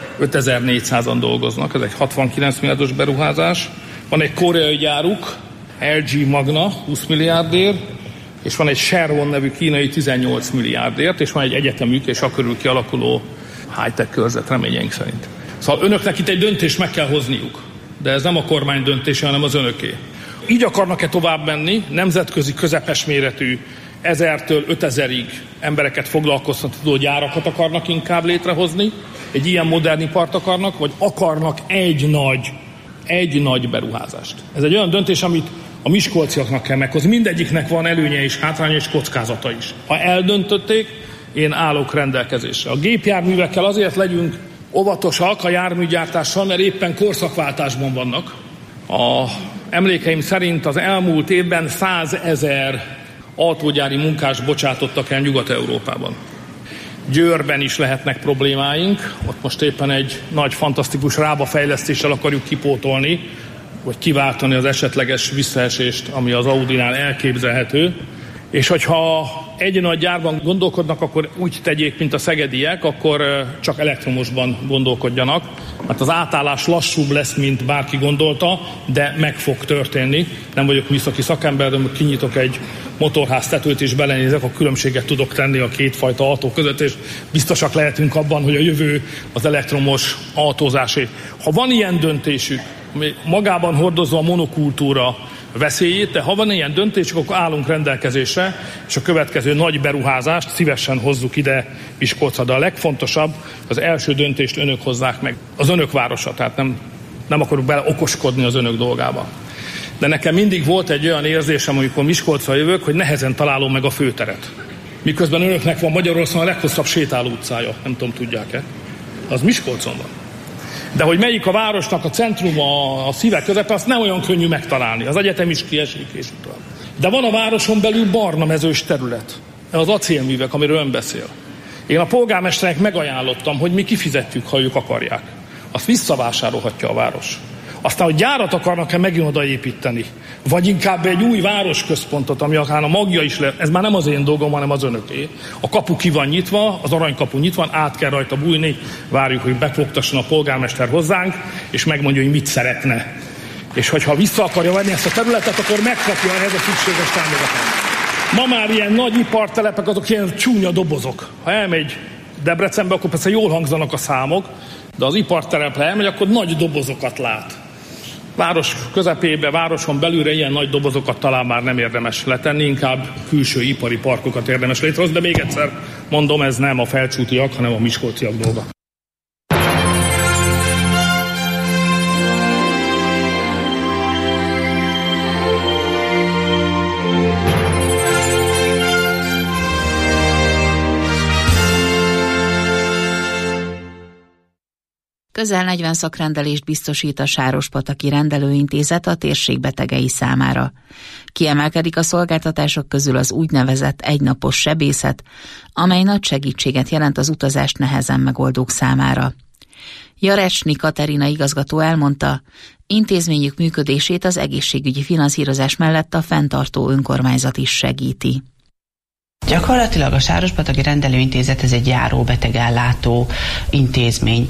5400-an dolgoznak, ez egy 69 milliárdos beruházás. Van egy koreai gyáruk, LG Magna 20 milliárdért, és van egy Sherwin nevű kínai 18 milliárdért, és van egy egyetemük, és a körül kialakuló high-tech körzet reményeink szerint. Szóval önöknek itt egy döntést meg kell hozniuk, de ez nem a kormány döntése, hanem az önöké. Így akarnak-e tovább menni, nemzetközi közepes méretű 1000-től 5000-ig embereket foglalkoztató gyárakat akarnak inkább létrehozni, egy ilyen modern ipart akarnak, vagy akarnak egy nagy beruházást. Ez egy olyan döntés, amit a miskolciaknak kell meghozni. Mindegyiknek van előnye és hátránya és kockázata is. Ha eldöntötték, én állok rendelkezésre. A gépjárművekkel azért legyünk óvatosak a járműgyártással, mert éppen korszakváltásban vannak. Emlékeim szerint az elmúlt évben 100 000 autógyári munkást bocsátottak el Nyugat-Európában. Győrben is lehetnek problémáink, ott most éppen egy nagy, fantasztikus rábafejlesztéssel akarjuk kipótolni, vagy kiváltani az esetleges visszaesést, ami az Audinál elképzelhető. És hogyha egy nagy gyárban gondolkodnak, akkor úgy tegyék, mint a szegediek, akkor csak elektromosban gondolkodjanak, mert az átállás lassúbb lesz, mint bárki gondolta, de meg fog történni. Nem vagyok műszaki szakember, de kinyitok egy motorház tetőt és belenézek, a különbséget tudok tenni a két fajta autó között, és biztosak lehetünk abban, hogy a jövő az elektromos autózásé. Ha van ilyen döntésük, magában hordozza a monokultúra veszélyét, de ha van ilyen döntés, akkor állunk rendelkezésre, és a következő nagy beruházást szívesen hozzuk ide Miskolcra. De a legfontosabb, az első döntést önök hozzák meg. Az önök városa, tehát nem akarok bele okoskodni az önök dolgába. De nekem mindig volt egy olyan érzésem, amikor Miskolcra jövök, hogy nehezen találom meg a főteret. Miközben önöknek van Magyarországon a leghosszabb sétáló utcája, nem tudom, tudják-e? Az Miskolcon van. De hogy melyik a városnak a centrum, a szíve közepe, azt nem olyan könnyű megtalálni. Az egyetem is kiesik, és így tovább. De van a városon belül barna mezős terület. Az acélművek, amiről ön beszél. Én a polgármesternek megajánlottam, hogy mi kifizetjük, ha ők akarják. Azt visszavásárolhatja a város. Aztán, hogy gyárat akarnak-e megint odaépíteni, vagy inkább egy új városközpontot, ami akár a magja is lehet, ez már nem az én dolgom, hanem az önöké. A kapu ki van nyitva, az aranykapu nyitva, át kell rajta bújni, várjuk, hogy befogtasson a polgármester hozzánk, és megmondja, hogy mit szeretne. És hogyha vissza akarja venni ezt a területet, akkor megkapja ehhez a szükséges támogatást. Ma már ilyen nagy ipartelepek, azok ilyen csúnya dobozok. Ha elmegy Debrecenbe, akkor persze jól hangzanak a számok, de az ipartelepre elmegy, akkor nagy dobozokat lát. Város közepébe, városon belülre ilyen nagy dobozokat talán már nem érdemes letenni, inkább külső ipari parkokat érdemes létrehozni, de még egyszer mondom, ez nem a felcsútiak, hanem a miskolciak dolga. Közel 40 szakrendelést biztosít a Sárospataki Rendelőintézet a térség betegei számára. Kiemelkedik a szolgáltatások közül az úgynevezett egynapos sebészet, amely nagy segítséget jelent az utazást nehezen megoldók számára. Jarecsny Katerina igazgató elmondta, intézményük működését az egészségügyi finanszírozás mellett a fenntartó önkormányzat is segíti. Gyakorlatilag a Sárospataki Rendelőintézet ez egy járóbetegellátó intézmény.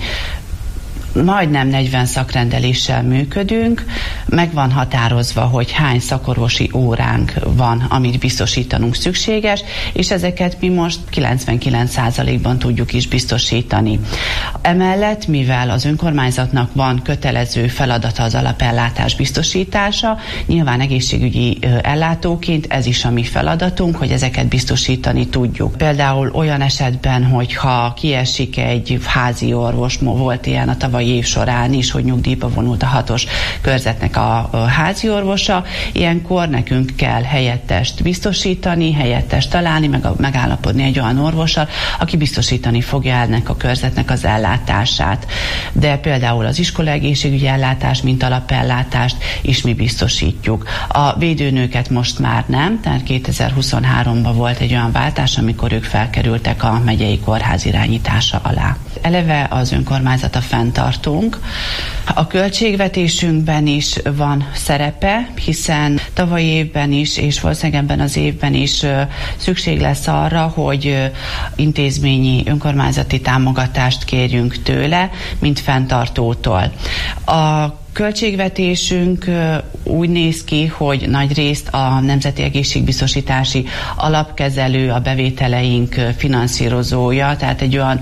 Majdnem 40 szakrendeléssel működünk, meg van határozva, hogy hány szakorvosi óránk van, amit biztosítanunk szükséges, és ezeket mi most 99%-ban tudjuk is biztosítani. Emellett, mivel az önkormányzatnak van kötelező feladata az alapellátás biztosítása, nyilván egészségügyi ellátóként ez is a mi feladatunk, hogy ezeket biztosítani tudjuk. Például olyan esetben, hogyha kiesik egy házi orvos, volt ilyen a tavalyi év során is, hogy nyugdíjba vonult a 6-os körzetnek a házi orvosa, ilyenkor nekünk kell helyettest biztosítani, helyettest találni, megállapodni egy olyan orvossal, aki biztosítani fogja ennek a körzetnek az ellátását. De például az iskola egészségügyi ellátás, mint alapellátást is mi biztosítjuk. A védőnőket most már nem, tehát 2023-ban volt egy olyan váltás, amikor ők felkerültek a megyei kórház irányítása alá. Eleve az önkormányzat a fenntartunk. A költségvetésünkben is van szerepe, hiszen tavalyi évben is, és valószínűleg ebben az évben is szükség lesz arra, hogy intézményi önkormányzati támogatást kérjünk tőle, mint fenntartótól. A költségvetésünk úgy néz ki, hogy nagyrészt a Nemzeti Egészségbiztosítási Alapkezelő a bevételeink finanszírozója, tehát egy olyan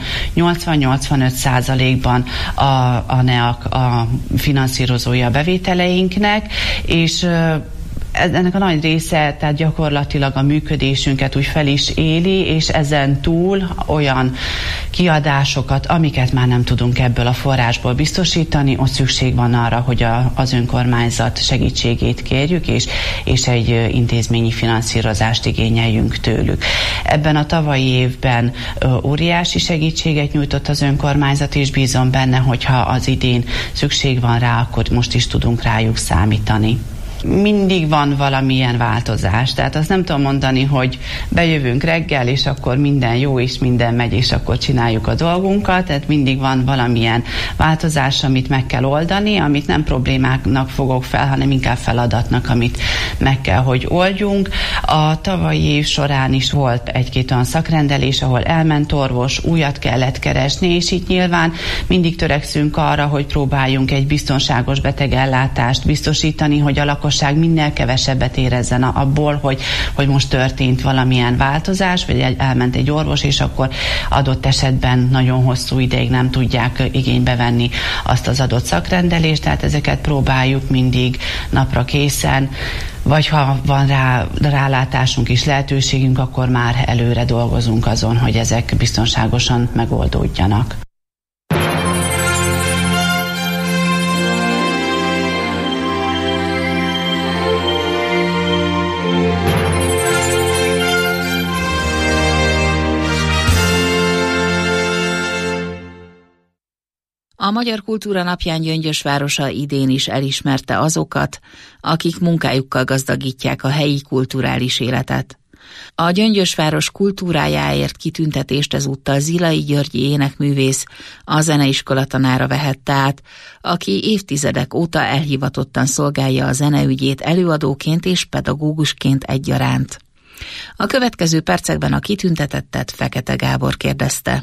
80-85%-ban a NEAK a finanszírozója a bevételeinknek, és ennek a nagy része, tehát gyakorlatilag a működésünket úgy fel is éli, és ezen túl olyan kiadásokat, amiket már nem tudunk ebből a forrásból biztosítani, ott szükség van arra, hogy az önkormányzat segítségét kérjük, és egy intézményi finanszírozást igényeljünk tőlük. Ebben a tavalyi évben óriási segítséget nyújtott az önkormányzat, és bízom benne, hogyha az idén szükség van rá, akkor most is tudunk rájuk számítani. Mindig van valamilyen változás, tehát azt nem tudom mondani, hogy bejövünk reggel, és akkor minden jó, és minden megy, és akkor csináljuk a dolgunkat, tehát mindig van valamilyen változás, amit meg kell oldani, amit nem problémáknak fogok fel, hanem inkább feladatnak, amit meg kell, hogy oldjunk. A tavalyi év során is volt egy-két olyan szakrendelés, ahol elment orvos, újat kellett keresni, és itt nyilván mindig törekszünk arra, hogy próbáljunk egy biztonságos betegellátást biztosítani, hogy a lakosság minél kevesebbet érezzen abból, hogy most történt valamilyen változás, vagy elment egy orvos, és akkor adott esetben nagyon hosszú ideig nem tudják igénybe venni azt az adott szakrendelést, tehát ezeket próbáljuk mindig napra készen, vagy ha van rálátásunk és lehetőségünk, akkor már előre dolgozunk azon, hogy ezek biztonságosan megoldódjanak. A Magyar Kultúra Napján Gyöngyösvárosa idén is elismerte azokat, akik munkájukkal gazdagítják a helyi kulturális életet. A Gyöngyösváros kultúrájáért kitüntetést ezúttal Zilai Györgyi énekművész, a zeneiskola tanára vehette át, aki évtizedek óta elhivatottan szolgálja a zeneügyét előadóként és pedagógusként egyaránt. A következő percekben a kitüntetettet Fekete Gábor kérdezte.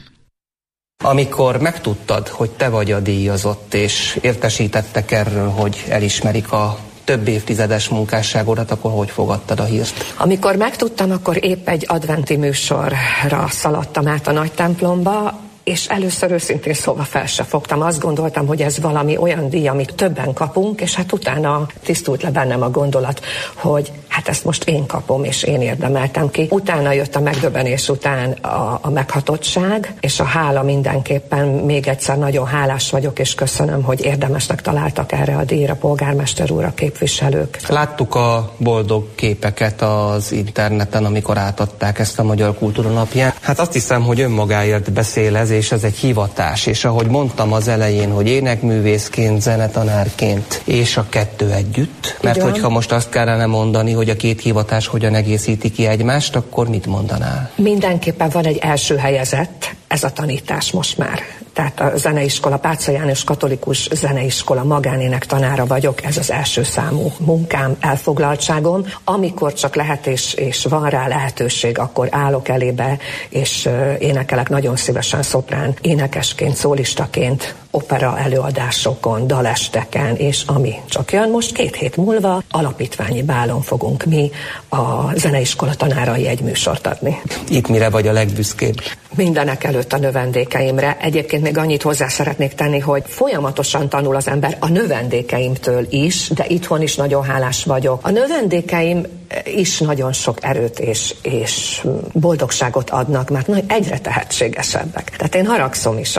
Amikor megtudtad, hogy te vagy a díjazott, és értesítettek erről, hogy elismerik a több évtizedes munkásságodat, akkor hogy fogadtad a hírt? Amikor megtudtam, akkor épp egy adventi műsorra szaladtam át a nagy templomba, és először őszintén szóval fel se fogtam. Azt gondoltam, hogy ez valami olyan díj, amit többen kapunk, és hát utána tisztult le bennem a gondolat, hogy hát ezt most én kapom, és én érdemeltem ki. Utána jött a megdöbbenés után a meghatottság, és a hála mindenképpen. Még egyszer nagyon hálás vagyok, és köszönöm, hogy érdemesnek találtak erre a díjra, polgármester úr, a képviselők. Láttuk a boldog képeket az interneten, amikor átadták ezt a Magyar Kultúra Napján. Hát azt hiszem, hogy önmagáért beszél ez, és ez egy hivatás, és ahogy mondtam az elején, hogy énekművészként, zenetanárként, és a kettő együtt, mert igen, hogyha most azt kellene mondani, hogy a két hivatás hogyan egészíti ki egymást, akkor mit mondanál? Mindenképpen van egy első helyezett, ez a tanítás most már. Tehát a zeneiskola, Páca János Katolikus Zeneiskola magánének tanára vagyok, ez az első számú munkám, elfoglaltságom. Amikor csak lehet és van rá lehetőség, akkor állok elébe, és énekelek nagyon szívesen szoprán énekesként, szólistaként, opera előadásokon, dalesteken, és ami csak jön. Most 2 hét múlva alapítványi bálon fogunk mi a zeneiskola tanárai egy műsort adni. Itt mire vagy a legbüszkébb? Mindenek előtt a növendékeimre. Egyébként még annyit hozzá szeretnék tenni, hogy folyamatosan tanul az ember a növendékeimtől is, de itthon is nagyon hálás vagyok. A növendékeim is nagyon sok erőt és boldogságot adnak, mert egyre tehetségesebbek. Tehát én haragszom is,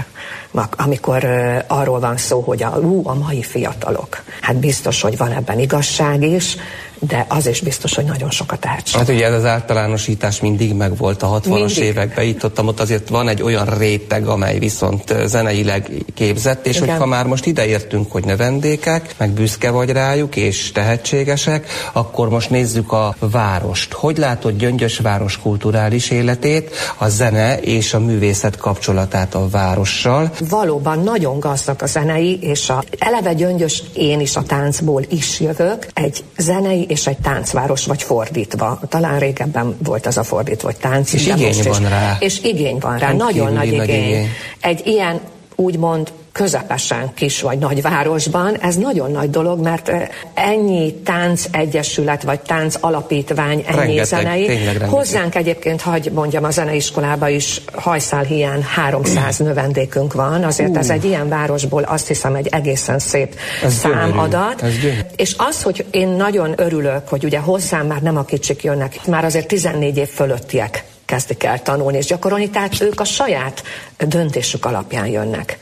amikor arról van szó, hogy a mai fiatalok. Hát biztos, hogy van ebben igazság is, de az is biztos, hogy nagyon sok a tehetség. Hát ugye ez az általánosítás mindig megvolt a 60-as években, ott azért van egy olyan réteg, amely viszont zeneileg képzett, és hogyha már most ideértünk, hogy növendékek, meg büszke vagy rájuk, és tehetségesek, akkor most nézzük a várost. Hogy látod Gyöngyösváros kulturális életét, a zene és a művészet kapcsolatát a várossal? Valóban nagyon gazdag a zenei, és eleve Gyöngyös, én is a táncból is jövök, egy zenei és egy táncváros, vagy fordítva. Talán régebben volt ez a fordítva, vagy tánc. És igény van rá. És igény van rá, nagyon nagy igény. Egy ilyen, úgymond, közepesen kis vagy nagy városban, ez nagyon nagy dolog, mert ennyi táncegyesület, vagy tánc alapítvány, ennyi zenei. Hozzánk egyébként, hagy mondjam, a zeneiskolába is hajszálhíján 300 növendékünk van, azért ez egy ilyen városból azt hiszem egy egészen szép számadat. És az, hogy én nagyon örülök, hogy ugye hozzám már nem a kicsik jönnek, már azért 14 év fölöttiek kezdik el tanulni és gyakorolni, tehát ők a saját döntésük alapján jönnek.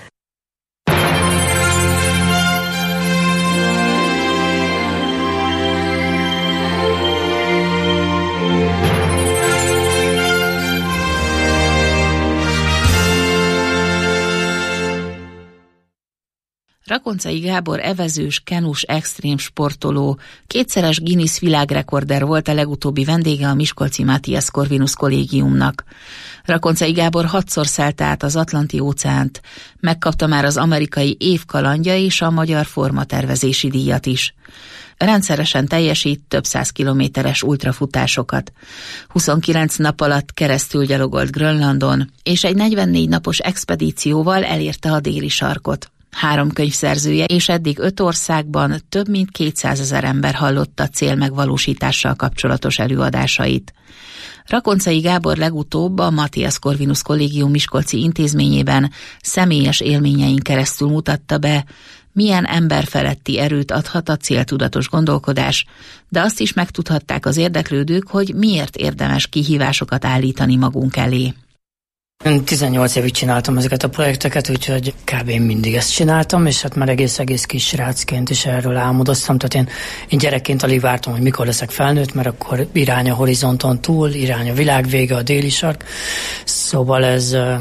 Rakoncai Gábor evezős, kenus, extrém sportoló, 2-szeres Guinness világrekorder volt a legutóbbi vendége a Miskolci Matthias Corvinus kollégiumnak. Rakoncai Gábor 6-szor szállt át az Atlanti-óceánt, megkapta már az amerikai évkalandja és a magyar formatervezési díjat is. Rendszeresen teljesít több 100 kilométeres ultrafutásokat. 29 nap alatt keresztül gyalogolt Grönlandon, és egy 44 napos expedícióval elérte a déli sarkot. 3 könyvszerzője, és eddig 5 országban több mint 200 000 ember hallotta cél megvalósítással kapcsolatos előadásait. Rakoncai Gábor legutóbb a Matthias Corvinus Kollégium miskolci intézményében személyes élményein keresztül mutatta be, milyen emberfeletti erőt adhat a céltudatos gondolkodás, de azt is megtudhatták az érdeklődők, hogy miért érdemes kihívásokat állítani magunk elé. Én 18 évig csináltam ezeket a projekteket, úgyhogy kb. Mindig ezt csináltam, és hát már egész kis srácként is erről álmodoztam. Tehát én gyerekként alig vártam, hogy mikor leszek felnőtt, mert akkor irány a horizonton túl, irány a világ vége, a déli sark. Szóval ez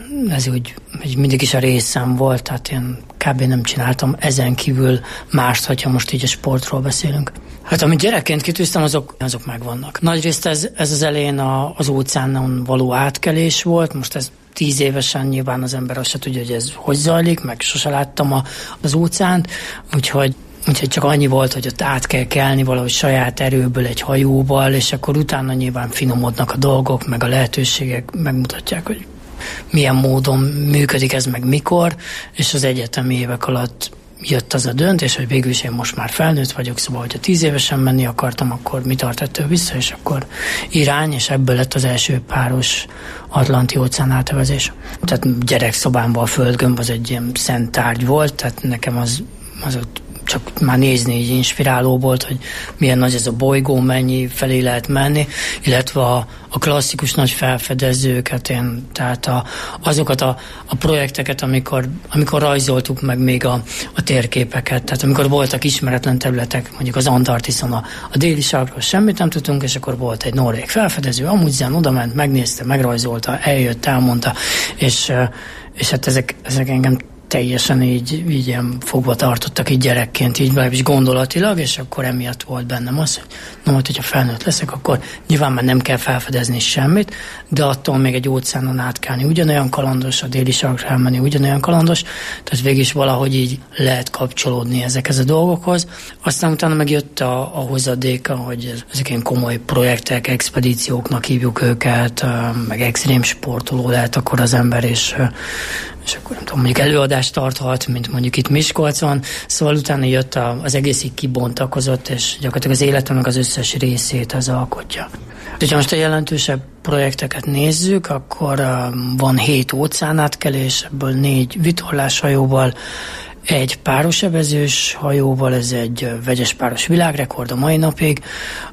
ez úgy mindig is a részem volt, tehát én kb. Nem csináltam ezen kívül mást, hogyha most így a sportról beszélünk. Hát amit gyerekként kitűztem, azok megvannak. Nagyrészt ez az elején az óceánon való átkelés volt, most ez 10 évesen nyilván az ember azt se tudja, hogy ez hogy zajlik, meg sose láttam az óceánt, úgyhogy csak annyi volt, hogy ott át kell kelni valahogy saját erőből egy hajóval, és akkor utána nyilván finomodnak a dolgok, meg a lehetőségek megmutatják, hogy milyen módon működik ez, meg mikor, és az egyetemi évek alatt jött az a döntés, hogy végül is én most már felnőtt vagyok, szóval, hogyha 10 évesen menni akartam, akkor mi tart ettől vissza, és akkor irány, és ebből lett az első páros Atlanti-óceán átevezés. Tehát gyerekszobámban a földgömb az egy ilyen szent tárgy volt, tehát nekem az ott csak már nézni így inspiráló volt, hogy milyen nagy ez a bolygó, mennyi felé lehet menni, illetve a klasszikus nagy felfedezőket, tehát azokat a projekteket, amikor rajzoltuk meg még a térképeket, tehát amikor voltak ismeretlen területek, mondjuk az Antarktiszon a déli sarkról semmit nem tudtunk, és akkor volt egy norvég felfedező, Amundsen odament, megnézte, megrajzolta, eljött, elmondta, és hát ezek engem teljesen így ilyen fogva tartottak így gyerekként, így legalábbis gondolatilag, és akkor emiatt volt bennem az, hogy hogyha felnőtt leszek, akkor nyilván már nem kell felfedezni semmit, de attól még egy óceánon átkelni ugyanolyan kalandos, a déli sarkra elmenni ugyanolyan kalandos, tehát végig is valahogy így lehet kapcsolódni ezekhez a dolgokhoz. Aztán utána megjött a hozadéka, hogy ezek ilyen komoly projektek, expedícióknak hívjuk őket, meg extrém sportoló lehet akkor az ember, és akkor nem tudom, mondjuk előadást tarthat, mint mondjuk itt Miskolcon, szóval utána jött az egész így kibontakozott, és gyakorlatilag az életemnek az összes részét az alkotja. Ha most a jelentősebb projekteket nézzük, akkor van 7 óceánátkelés, ebből 4 vitorláshajóval, egy párosevezős hajóval, ez egy vegyes páros világrekord a mai napig,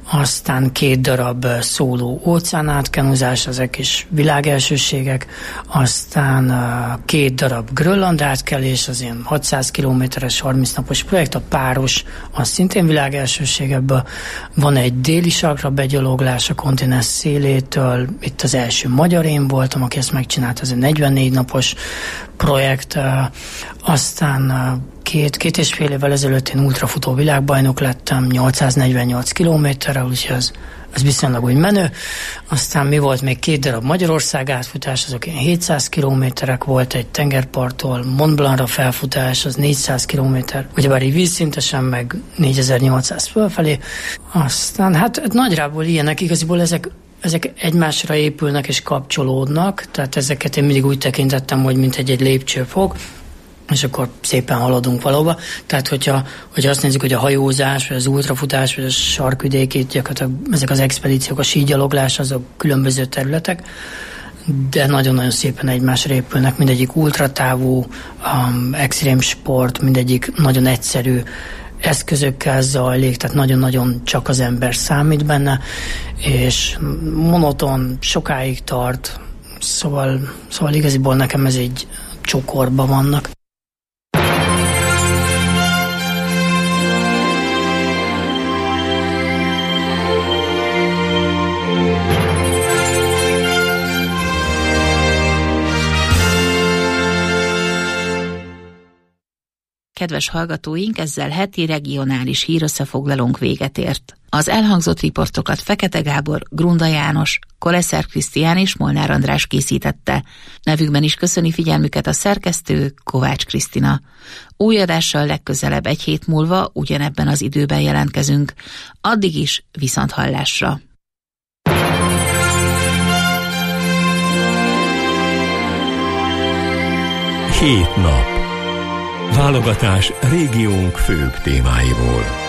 aztán 2 darab szóló óceánátkenuzás, ezek is világelsőségek, aztán 2 darab Grönland átkelés, az ilyen 600 kilométeres 30 napos projekt, a páros, az szintén világelsőség, ebből van egy déli sarkra begyaloglás a kontinens szélétől, itt az első magyar én voltam, aki ezt megcsinált, ez egy 44 napos projekt, aztán 2,5 évvel ezelőtt én ultrafutó világbajnok lettem, 848 kilométerrel, úgyhogy ez viszonylag úgy menő. Aztán mi volt még 2 darab Magyarország átfutás, azok ilyen 700 kilométerek volt, egy tengerparttól Mont Blancra felfutás, az 400 kilométer, ugyebár így vízszintesen, meg 4800 fölfelé. Aztán hát nagyjából ilyenek, igaziból ezek egymásra épülnek és kapcsolódnak, tehát ezeket én mindig úgy tekintettem, hogy mint egy lépcsőfok, és akkor szépen haladunk valóba. Tehát, hogyha azt nézzük, hogy a hajózás, vagy az ultrafutás, vagy a sarkvidéki, gyakorlatilag ezek az expedíciók, a sígyaloglás, azok különböző területek, de nagyon-nagyon szépen egymásra épülnek, mindegyik ultratávú, extrém sport, mindegyik nagyon egyszerű eszközökkel zajlik, tehát nagyon-nagyon csak az ember számít benne, és monoton, sokáig tart, szóval igaziból nekem ez egy csokorban vannak. Kedves hallgatóink, ezzel heti regionális hírösszefoglalónk véget ért. Az elhangzott riportokat Fekete Gábor, Grunda János, Koleszer Krisztián és Molnár András készítette. Nevükben is köszöni figyelmüket a szerkesztő, Kovács Krisztina. Új adással legközelebb 1 hét múlva ugyanebben az időben jelentkezünk. Addig is viszonthallásra. Hét nap. Válogatás régiónk főbb témáiból.